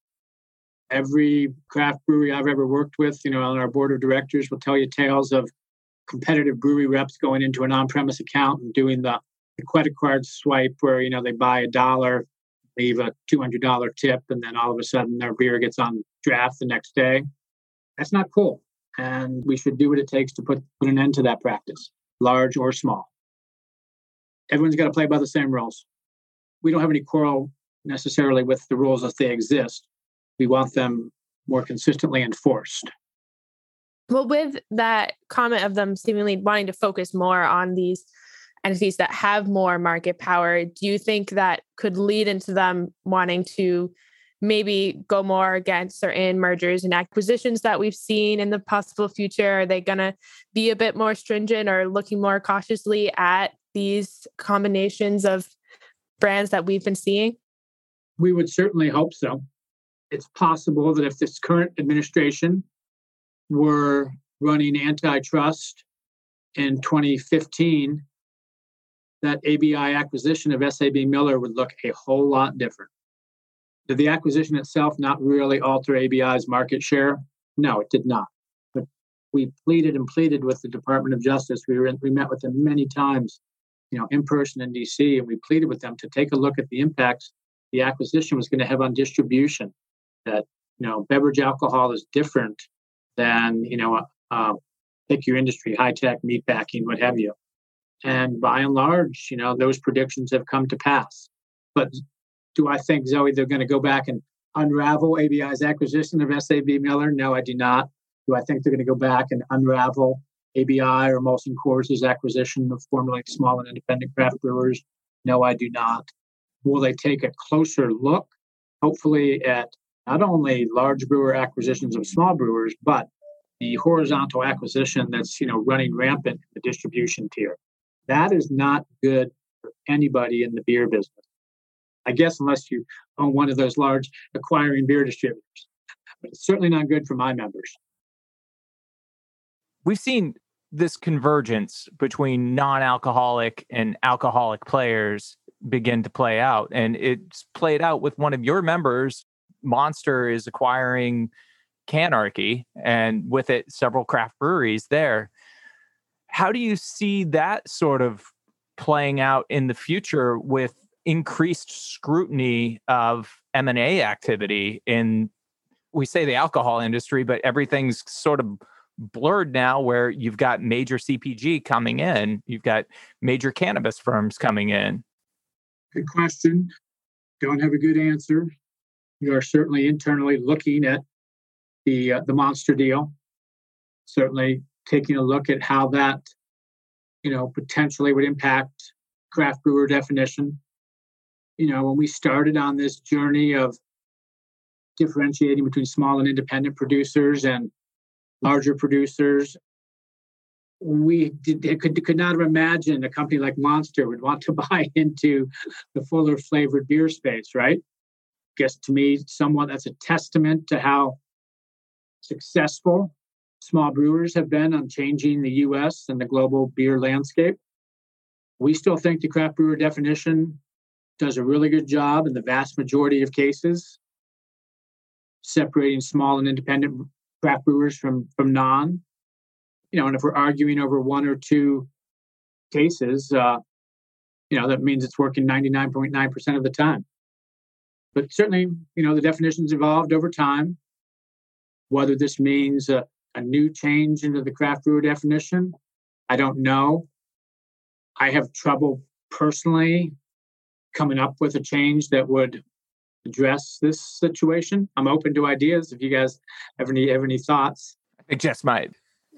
Every craft brewery I've ever worked with, you know, on our board of directors will tell you tales of competitive brewery reps going into an on-premise account and doing the, the credit card swipe where, you know, they buy a dollar, leave a two hundred dollars tip, and then all of a sudden their beer gets on draft the next day. That's not cool. And we should do what it takes to put, put an end to that practice, large or small. Everyone's got to play by the same rules. We don't have any quarrel necessarily with the rules as they exist. We want them more consistently enforced. Well, with that comment of them seemingly wanting to focus more on these entities that have more market power, do you think that could lead into them wanting to maybe go more against certain mergers and acquisitions that we've seen in the possible future? Are they going to be a bit more stringent or looking more cautiously at these combinations of brands that we've been seeing? We would certainly hope so. It's possible that if this current administration were running antitrust in twenty fifteen, that A B I acquisition of S A B Miller would look a whole lot different. Did the acquisition itself not really alter A B I's market share? No, it did not. But we pleaded and pleaded with the Department of Justice. We were in, we met with them many times, you know, in person in D C, and we pleaded with them to take a look at the impacts the acquisition was going to have on distribution. That, you know, beverage alcohol is different than, you know, uh, pick your industry, high tech, meat packing, what have you. And by and large, you know, those predictions have come to pass. But do I think, Zoe, they're going to go back and unravel A B I's acquisition of S A B Miller? No, I do not. Do I think they're going to go back and unravel A B I or Molson Coors' acquisition of formerly small and independent craft brewers? No, I do not. Will they take a closer look, hopefully, at not only large brewer acquisitions of small brewers, but the horizontal acquisition that's, you know, running rampant in the distribution tier? That is not good for anybody in the beer business. I guess unless you own one of those large acquiring beer distributors. But it's certainly not good for my members. we've seen this convergence between non-alcoholic and alcoholic players begin to play out. And it's played out with one of your members. Monster is acquiring Canarchy, and with it, several craft breweries there. How do you see that sort of playing out in the future with increased scrutiny of M and A activity in, we say the alcohol industry, but everything's sort of blurred now where you've got major C P G coming in, you've got major cannabis firms coming in? Good question. Don't have a good answer. We are certainly internally looking at the uh, the Monster deal, certainly taking a look at how that, you know, potentially would impact craft brewer definition. You know, when we started on this journey of differentiating between small and independent producers and larger producers, we did, could, could not have imagined a company like Monster would want to buy into the fuller flavored beer space, right? I guess to me, somewhat that's a testament to how successful small brewers have been on changing the U S and the global beer landscape. We still think the craft brewer definition does a really good job in the vast majority of cases, separating small and independent craft brewers from, from non. You know, and if we're arguing over one or two cases, uh, you know, that means it's working ninety-nine point nine percent of the time. But certainly, you know, the definition's evolved over time. Whether this means a, a new change into the craft brewer definition, I don't know. I have trouble personally coming up with a change that would address this situation. I'm open to ideas if you guys have any have any thoughts. I think Jess might.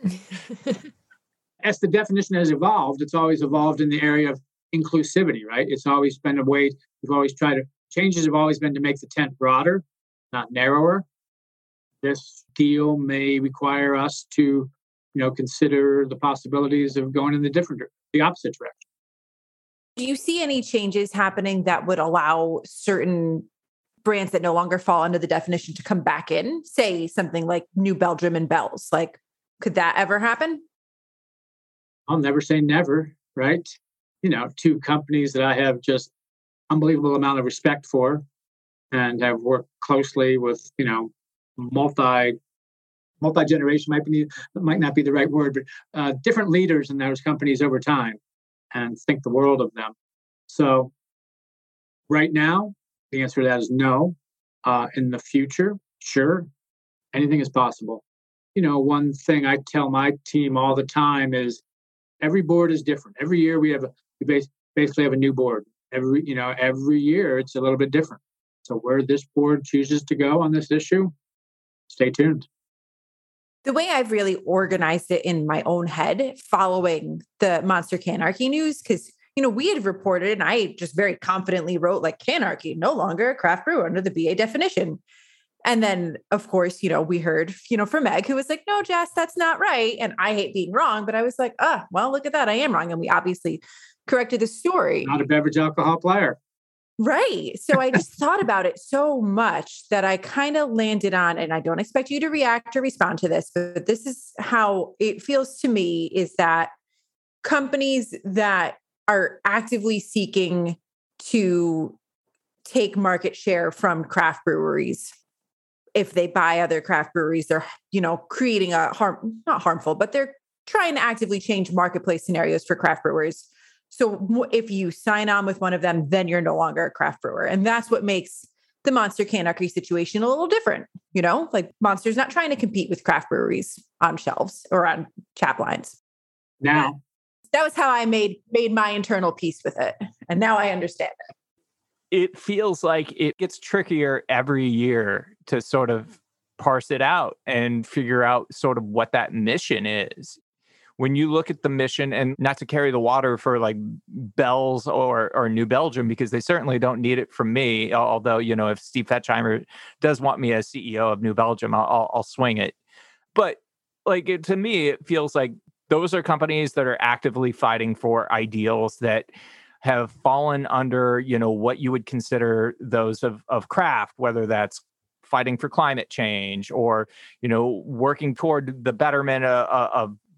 As the definition has evolved, it's always evolved in the area of inclusivity, right? It's always been a way, we've always tried to, changes have always been to make the tent broader, not narrower. This deal may require us to, you know, consider the possibilities of going in the different, the opposite direction. Do you see any changes happening that would allow certain brands that no longer fall under the definition to come back in? Say something like New Belgium and Bell's. Like, could that ever happen? I'll never say never, right? You know, two companies that I have just unbelievable amount of respect for and have worked closely with, you know, multi multi-generation might be might not be the right word, but uh, different leaders in those companies over time, and think the world of them. So right now, the answer to that is no. Uh, in the future, sure, anything is possible. You know, one thing I tell my team all the time is every board is different. Every year we have a, we basically have a new board. Every, you know, every year it's a little bit different. So where this board chooses to go on this issue, stay tuned. The way I've really organized it in my own head following the Monster Canarchy news, because, you know, we had reported and I just very confidently wrote like Canarchy, no longer a craft brewer under the B A definition. And then, of course, you know, we heard, you know, from Meg, who was like, no, Jess, that's not right. And I hate being wrong, but I was like, ah, well, look at that. I am wrong. And we obviously corrected the story. Not a beverage alcohol player. Right. So I just thought about it so much that I kind of landed on, and I don't expect you to react or respond to this, but this is how it feels to me, is that companies that are actively seeking to take market share from craft breweries, if they buy other craft breweries, they're, you know, creating a harm, not harmful, but they're trying to actively change marketplace scenarios for craft brewers. So if you sign on with one of them, then you're no longer a craft brewer. And that's what makes the Monster Canarchy situation a little different. You know, like Monster's not trying to compete with craft breweries on shelves or on tap lines. Now, that was how I made made my internal peace with it. And now I understand it. It feels like it gets trickier every year to sort of parse it out and figure out sort of what that mission is. When you look at the mission, and not to carry the water for like Bell's or or New Belgium, because they certainly don't need it from me. Although, you know, if Steve Fetchheimer does want me as C E O of New Belgium, I'll, I'll, I'll swing it. But like it, to me, it feels like those are companies that are actively fighting for ideals that have fallen under, you know, what you would consider those of of craft, whether that's fighting for climate change or, you know, working toward the betterment of, of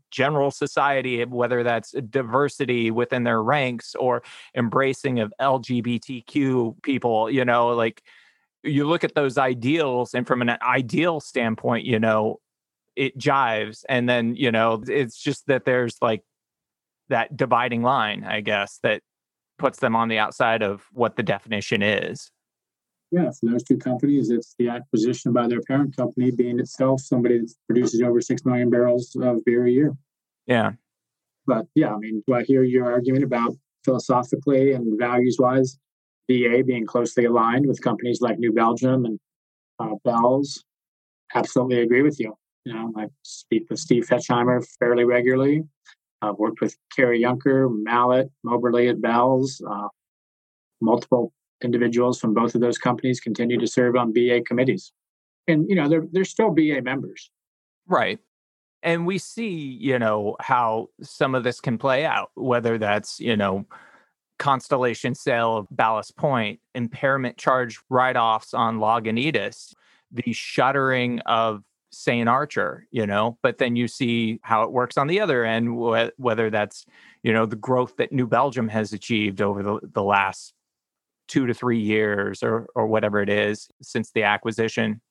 general society, whether that's diversity within their ranks or embracing of L G B T Q people, you know, like you look at those ideals, and from an ideal standpoint, you know, it jives. And then, you know, it's just that there's like that dividing line, I guess, that puts them on the outside of what the definition is. Yeah, for those two companies, it's the acquisition by their parent company being itself somebody that produces over six million barrels of beer a year. Yeah. But yeah, I mean, do I hear your argument about philosophically and values-wise, B A being closely aligned with companies like New Belgium and uh, Bell's? Absolutely agree with you. You know, I speak with Steve Fetchheimer fairly regularly. I've worked with Kerry Junker, Mallet, Moberly at Bell's. Uh, multiple individuals from both of those companies continue to serve on B A committees. And, you know, they're, they're still B A members. Right. And we see, you know, how some of this can play out, whether that's, you know, Constellation sale of Ballast Point, impairment charge write-offs on Lagunitas, the shuttering of Saint Archer, you know, but then you see how it works on the other end, wh- whether that's, you know, the growth that New Belgium has achieved over the, the last two to three years or or whatever it is since the acquisition.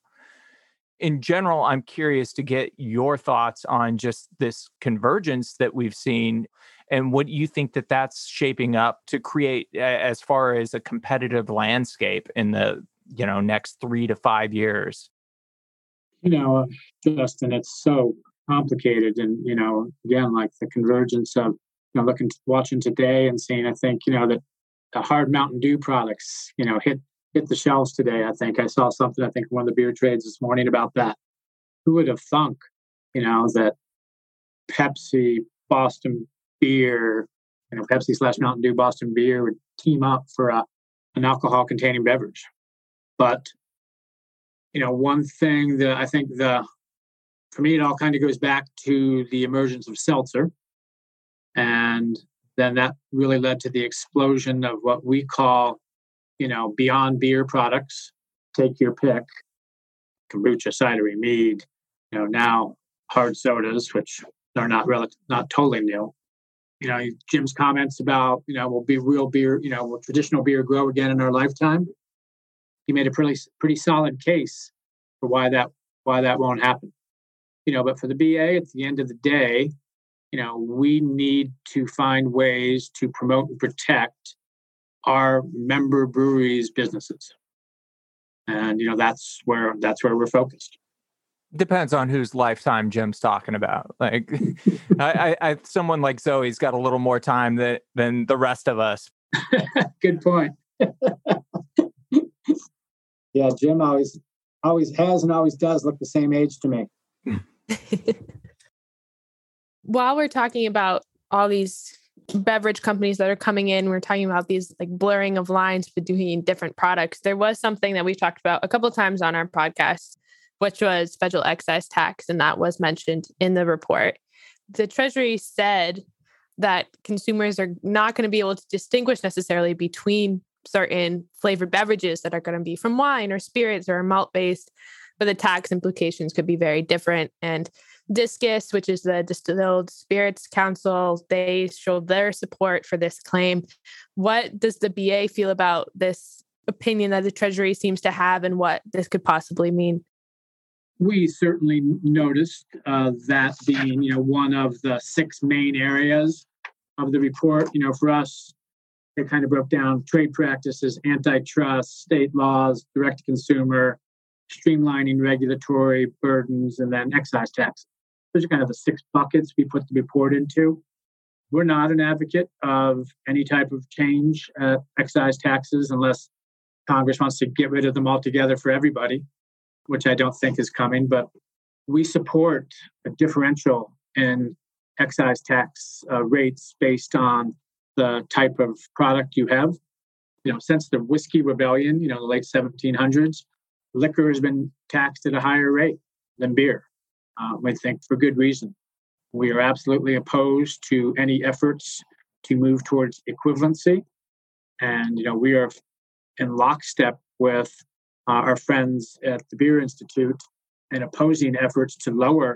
In general, I'm curious to get your thoughts on just this convergence that we've seen and what you think that that's shaping up to create uh, as far as a competitive landscape in the, you know, next three to five years. You know, Justin, it's so complicated. And, you know, again, like the convergence of, you know, looking, watching today and seeing, I think, you know, that the hard Mountain Dew products, you know, hit hit the shelves today. I think I saw something, I think one of the beer trades this morning about that. Who would have thunk, you know, that Pepsi, Boston Beer, you know, Pepsi slash Mountain Dew, Boston Beer would team up for a, an alcohol-containing beverage. But, you know, one thing that I think the, for me, it all kind of goes back to the emergence of seltzer. And then that really led to the explosion of what we call, you know, beyond beer products. Take your pick: kombucha, cidery, mead. You know, now hard sodas, which are not rel- not totally new. You know, Jim's comments about, you know, will be real beer. You know, will traditional beer grow again in our lifetime? He made a pretty pretty solid case for why that why that won't happen. You know, but for the B A, at the end of the day, you know, we need to find ways to promote and protect our member breweries' businesses. And, you know, that's where that's where we're focused. Depends on whose lifetime Jim's talking about. Like, I, I, I, someone like Zoe's got a little more time that, than the rest of us. Good point. Yeah, Jim always always has and always does look the same age to me. While we're talking about all these beverage companies that are coming in, we're talking about these like blurring of lines between different products. There was something that we've talked about a couple of times on our podcast, which was federal excise tax, and that was mentioned in the report. The Treasury said that consumers are not going to be able to distinguish necessarily between certain flavored beverages that are going to be from wine or spirits or malt-based, but the tax implications could be very different. And Discus, which is the Distilled Spirits Council, they showed their support for this claim. What does the B A feel about this opinion that the Treasury seems to have, and what this could possibly mean? We certainly noticed uh, that being, you know, one of the six main areas of the report. You know, for us, it kind of broke down trade practices, antitrust, state laws, direct-to-consumer, streamlining regulatory burdens, and then excise tax. Those are kind of the six buckets we put the report into. We're not an advocate of any type of change at excise taxes unless Congress wants to get rid of them altogether for everybody, which I don't think is coming. But we support a differential in excise tax uh, rates based on the type of product you have. You know, since the Whiskey Rebellion, you know, the late seventeen hundreds, liquor has been taxed at a higher rate than beer. Um, I think for good reason. We are absolutely opposed to any efforts to move towards equivalency. And, you know, we are in lockstep with uh, our friends at the Beer Institute in opposing efforts to lower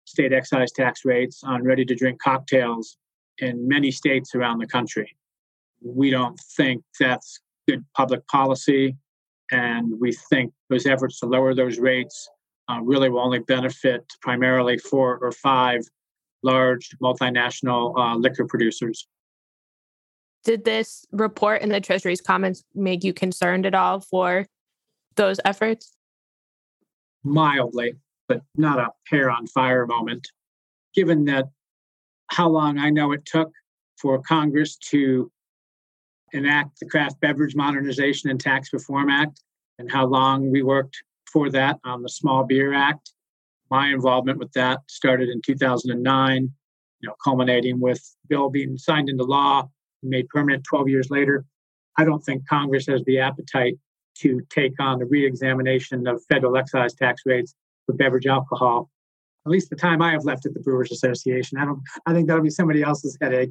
state excise tax rates on ready-to-drink cocktails in many states around the country. We don't think that's good public policy, and we think those efforts to lower those rates uh, really will only benefit primarily four or five large multinational uh, liquor producers. Did this report and the Treasury's comments make you concerned at all for those efforts? Mildly, but not a hair on fire moment, given that how long I know it took for Congress to enact the Craft Beverage Modernization and Tax Reform Act, and how long we worked for that on the Small Beer Act. My involvement with that started in two thousand nine, you know, culminating with the bill being signed into law and made permanent twelve years later. I don't think Congress has the appetite to take on the re-examination of federal excise tax rates for beverage alcohol. At least the time I have left at the Brewers Association. I don't. I think that'll be somebody else's headache.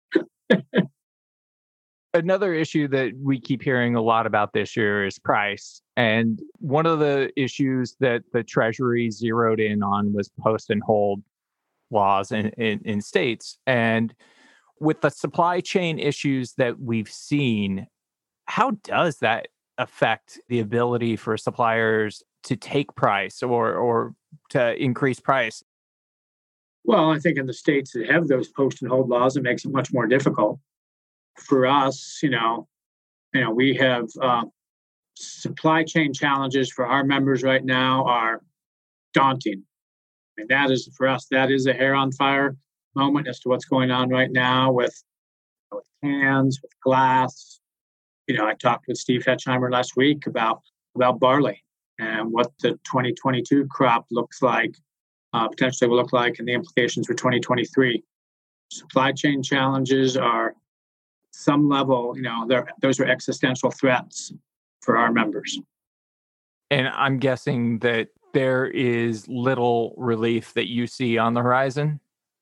Another issue that we keep hearing a lot about this year is price. And one of the issues that the Treasury zeroed in on was post and hold laws in, in, in states. And with the supply chain issues that we've seen, how does that affect the ability for suppliers to take price or, or to increase price? Well, I think in the states that have those post and hold laws, it makes it much more difficult. For us, you know, you know, we have uh, supply chain challenges for our members right now are daunting. I mean, that is for us, that is a hair on fire moment as to what's going on right now with, with cans, with glass. You know, I talked with Steve Hetzheimer last week about about barley and what the twenty twenty-two crop looks like, uh, potentially will look like, and the implications for twenty twenty-three. Supply chain challenges are some level, you know, those are existential threats for our members. And I'm guessing that there is little relief that you see on the horizon?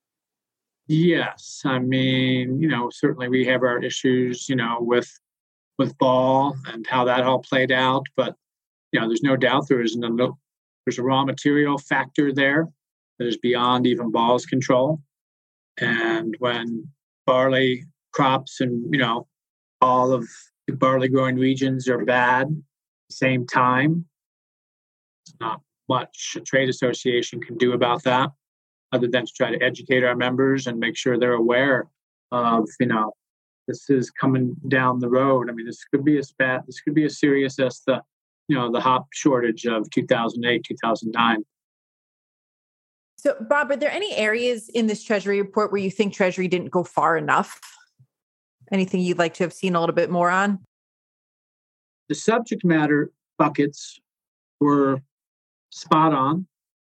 Yes. I mean, you know, certainly we have our issues, you know, with with Ball and how that all played out. But, you know, there's no doubt there is no, there's a raw material factor there that is beyond even Ball's control. And when barley crops and, you know, all of the barley growing regions are bad at the same time, there's not much a trade association can do about that other than to try to educate our members and make sure they're aware of, you know, this is coming down the road. I mean, this could be as bad, this could be as serious as the, you know, the hop shortage of two thousand eight, two thousand nine. So, Bob, are there any areas in this Treasury report where you think Treasury didn't go far enough? Anything you'd like to have seen a little bit more on? The subject matter buckets were spot on.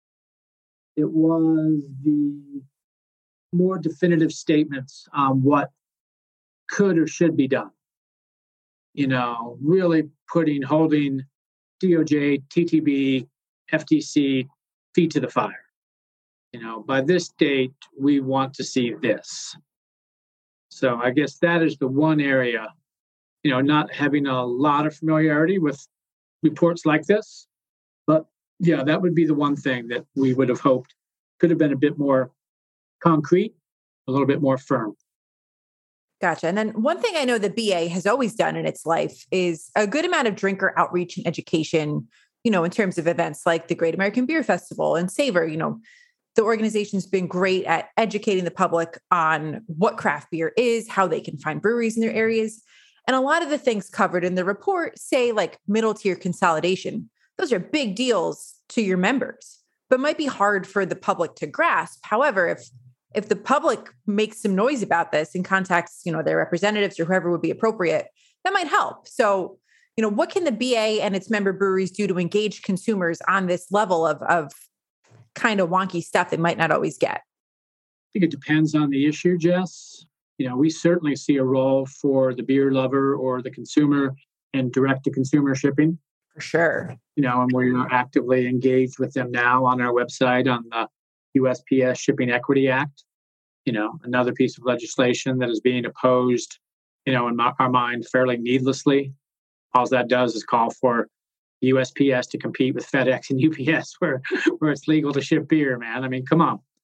It was the more definitive statements on what could or should be done. You know, really putting, holding D O J, T T B, F T C feet to the fire. You know, by this date, we want to see this. So I guess that is the one area, you know, not having a lot of familiarity with reports like this. But yeah, that would be the one thing that we would have hoped could have been a bit more concrete, a little bit more firm. Gotcha. And then one thing I know the B A has always done in its life is a good amount of drinker outreach and education, you know, in terms of events like the Great American Beer Festival and Savor. You know, the organization's been great at educating the public on what craft beer is, how they can find breweries in their areas. And a lot of the things covered in the report say like middle tier consolidation. Those are big deals to your members, but might be hard for the public to grasp. However, if if the public makes some noise about this and contacts, you know, their representatives or whoever would be appropriate, that might help. So, you know, what can the B A and its member breweries do to engage consumers on this level of, of kind of wonky stuff they might not always get? I think it depends on the issue, Jess. You know, we certainly see a role for the beer lover or the consumer in direct-to-consumer shipping. For sure. You know, and we're actively engaged with them now on our website on the U S P S Shipping Equity Act. You know, another piece of legislation that is being opposed, you know, in my, our mind, fairly needlessly. All that does is call for U S P S to compete with FedEx and U P S where, where it's legal to ship beer, man. I mean, come on.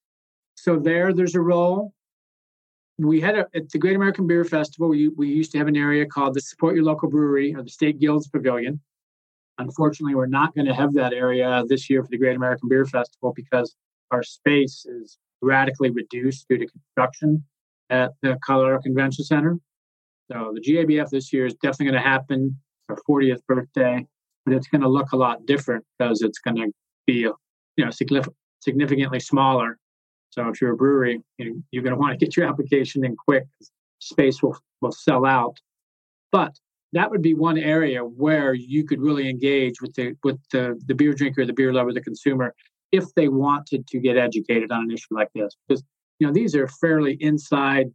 so there, there's a role. We had a, at the Great American Beer Festival, we, we used to have an area called the Support Your Local Brewery or the State Guilds Pavilion. Unfortunately, we're not going to have that area this year for the Great American Beer Festival because our space is radically reduced due to construction at the Colorado Convention Center. So the G A B F this year is definitely going to happen, our fortieth birthday, but it's going to look a lot different because it's going to be, you know, significantly smaller. So if you're a brewery, you know, you're going to want to get your application in quick. Space will will sell out. But that would be one area where you could really engage with the with the, the beer drinker, the beer lover, the consumer, if they wanted to get educated on an issue like this. Because, you know, these are fairly inside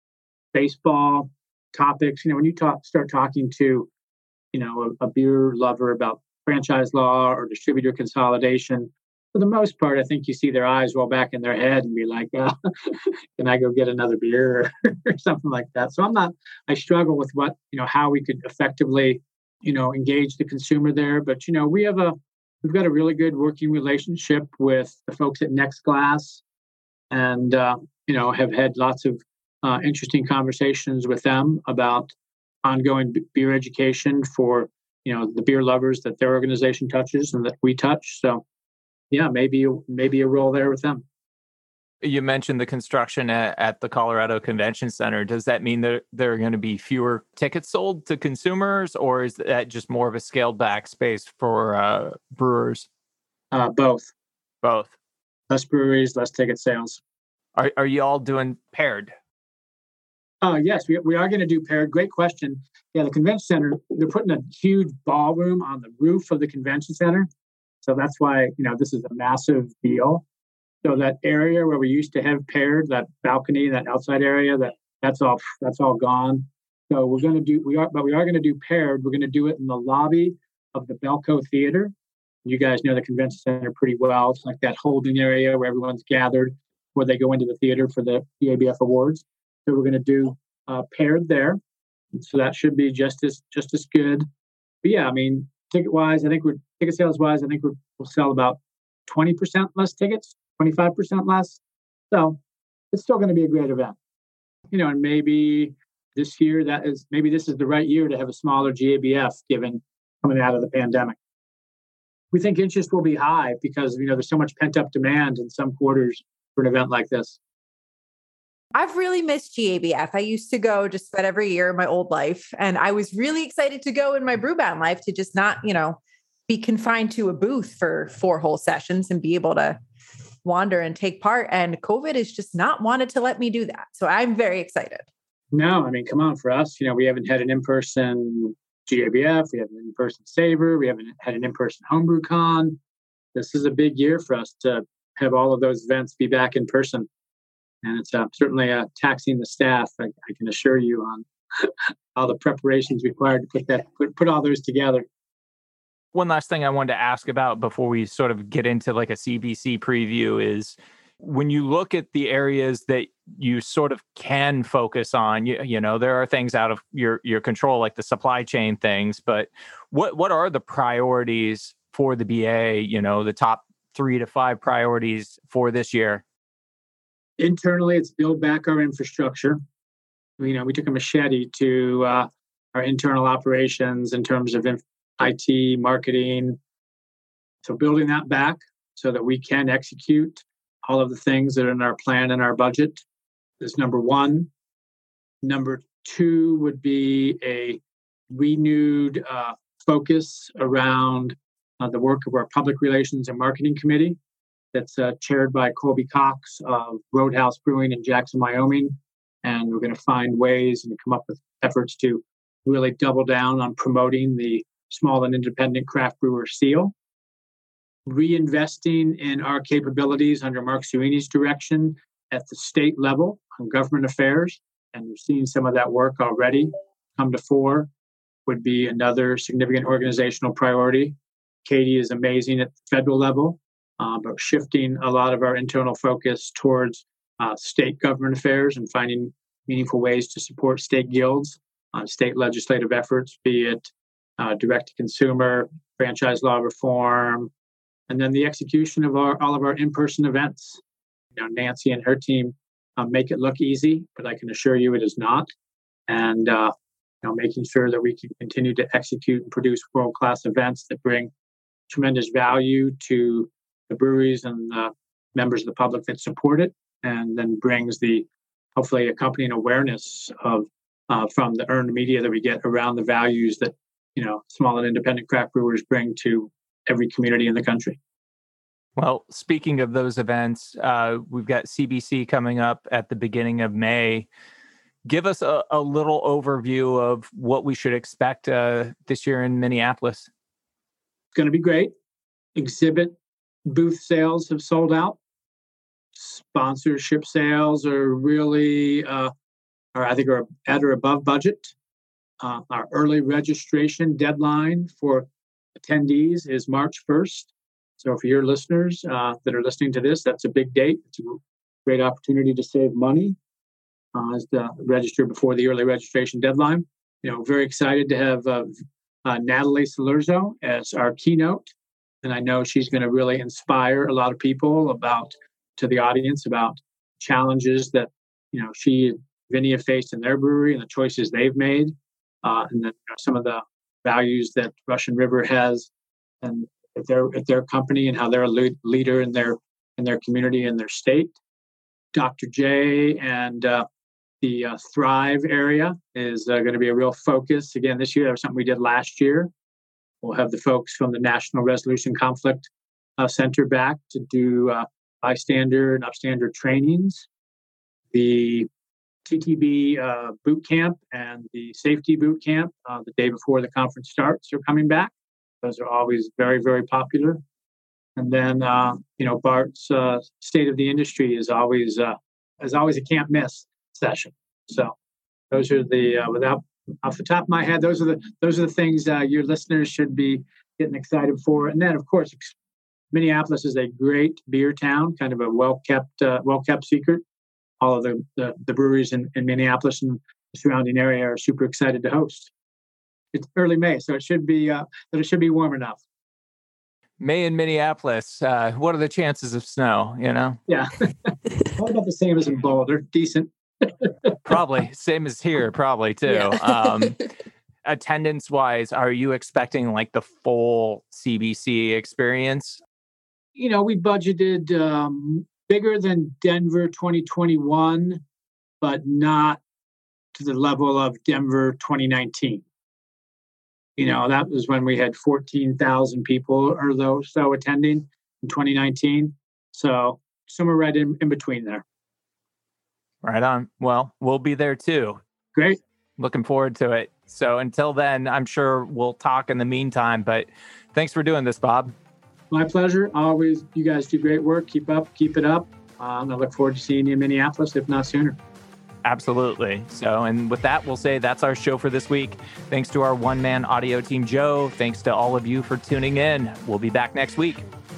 baseball topics. You know, when you talk start talking to, you know, a, a beer lover about franchise law or distributor consolidation, for the most part, I think you see their eyes roll back in their head and be like, oh, can I go get another beer or, or something like that? So I'm not, I struggle with what, you know, how we could effectively, you know, engage the consumer there. But, you know, we have a, we've got a really good working relationship with the folks at Next Glass and, uh, you know, have had lots of uh, interesting conversations with them about ongoing b- beer education for, you know, the beer lovers that their organization touches and that we touch. So, yeah, maybe maybe a role there with them. You mentioned the construction at, at the Colorado Convention Center. Does that mean that there are going to be fewer tickets sold to consumers, or is that just more of a scaled back space for uh, brewers? Uh, both. Both. Less breweries, less ticket sales. Are are you all doing paired? Uh, yes, we, we are going to do paired. Great question. Yeah, the convention center, they're putting a huge ballroom on the roof of the convention center. So that's why, you know, this is a massive deal. So that area where we used to have paired, that balcony, that outside area, that that's all that's all gone. So we're going to do we are, but we are going to do paired. We're going to do it in the lobby of the Belco Theater. You guys know the convention center pretty well. It's like that holding area where everyone's gathered before they go into the theater for the G A B F Awards. So we're going to do uh, paired there. So that should be just as just as good. But yeah, I mean, ticket wise, I think we're ticket sales wise, I think we're, we'll sell about twenty percent less tickets, twenty-five percent less. So it's still going to be a great event. You know, and maybe this year that is maybe this is the right year to have a smaller G A B F given coming out of the pandemic. We think interest will be high because, you know, there's so much pent up demand in some quarters for an event like this. I've really missed G A B F. I used to go just about every year in my old life. And I was really excited to go in my Brewbound life to just not, you know, be confined to a booth for four whole sessions and be able to wander and take part. And COVID has just not wanted to let me do that. So I'm very excited. No, I mean, come on, for us, you know, we haven't had an in-person G A B F. We haven't an in-person Savor. We haven't had an in-person Homebrew Con. This is a big year for us to have all of those events be back in person. And it's uh, certainly uh, taxing the staff, I, I can assure you, on all the preparations required to put that put, put all those together. One last thing I wanted to ask about before we sort of get into like a C B C preview is when you look at the areas that you sort of can focus on, you, you know, there are things out of your your control, like the supply chain things, but what what are the priorities for the B A, you know, the top three to five priorities for this year? Internally, it's build back our infrastructure. You know, we took a machete to uh, our internal operations in terms of inf- I T, marketing. So building that back so that we can execute all of the things that are in our plan and our budget is number one. Number two would be a renewed uh, focus around uh, the work of our public relations and marketing committee. That's uh, chaired by Colby Cox of Roadhouse Brewing in Jackson, Wyoming. And we're going to find ways and come up with efforts to really double down on promoting the small and independent craft brewer seal. Reinvesting in our capabilities under Mark Suini's direction at the state level on government affairs. And we're seeing some of that work already come to fore would be another significant organizational priority. Katie is amazing at the federal level. Uh, but shifting a lot of our internal focus towards uh, state government affairs and finding meaningful ways to support state guilds on state legislative efforts, be it uh, direct-to-consumer, franchise law reform, and then the execution of our, all of our in-person events. you know, Nancy and her team uh, make it look easy, but I can assure you it is not. And uh, you know, making sure that we can continue to execute and produce world-class events that bring tremendous value to the breweries and the members of the public that support it, and then brings the hopefully accompanying awareness of uh, from the earned media that we get around the values that, you know, small and independent craft brewers bring to every community in the country. Well, speaking of those events, uh, we've got C B C coming up at the beginning of May. Give us a, a little overview of what we should expect uh, this year in Minneapolis. It's going to be great. Exhibit booth sales have sold out. Sponsorship sales are really, uh, are I think, are at or above budget. Uh, our early registration deadline for attendees is March first. So for your listeners uh, that are listening to this, that's a big date. It's a great opportunity to save money uh, as to register before the early registration deadline. You know, very excited to have uh, uh, Natalie Salurzo as our keynote. And I know she's going to really inspire a lot of people about, to the audience, about challenges that, you know, she and Vinny have faced in their brewery and the choices they've made. Uh, and then you know, some of the values that Russian River has, and at their at their company, and how they're a lead, leader in their in their community and their state. Doctor J and uh, the uh, Thrive area is uh, going to be a real focus again this year. That was something we did last year. We'll have the folks from the National Resolution Conflict uh, Center back to do uh, bystander and upstander trainings. The T T B uh, boot camp and the safety boot camp uh, the day before the conference starts are coming back. Those are always very, very popular. And then, uh, you know, Bart's uh, State of the Industry is always uh, is always a can't miss session. So those are the uh, without off the top of my head, those are the those are the things uh, your listeners should be getting excited for. And then, of course, Minneapolis is a great beer town, kind of a well kept uh, well kept secret. All of the, the, the breweries in, in Minneapolis and the surrounding area are super excited to host. It's early May, so it should be uh, that it should be warm enough. May in Minneapolis. Uh, what are the chances of snow? You know? Yeah, what about the same as in Boulder? Decent. Probably same as here. Probably too. Yeah. um, attendance wise, are you expecting like the full C B C experience? You know, we budgeted. Um, Bigger than Denver twenty twenty-one, but not to the level of Denver twenty nineteen. You know, that was when we had fourteen thousand people or so attending in twenty nineteen. So somewhere right in, in between there. Right on. Well, we'll be there too. Great. Looking forward to it. So until then, I'm sure we'll talk in the meantime, but thanks for doing this, Bob. My pleasure. Always, you guys do great work. Keep up, keep it up. Um, I look forward to seeing you in Minneapolis, if not sooner. Absolutely. So, and with that, we'll say that's our show for this week. Thanks to our one-man audio team, Joe. Thanks to all of you for tuning in. We'll be back next week.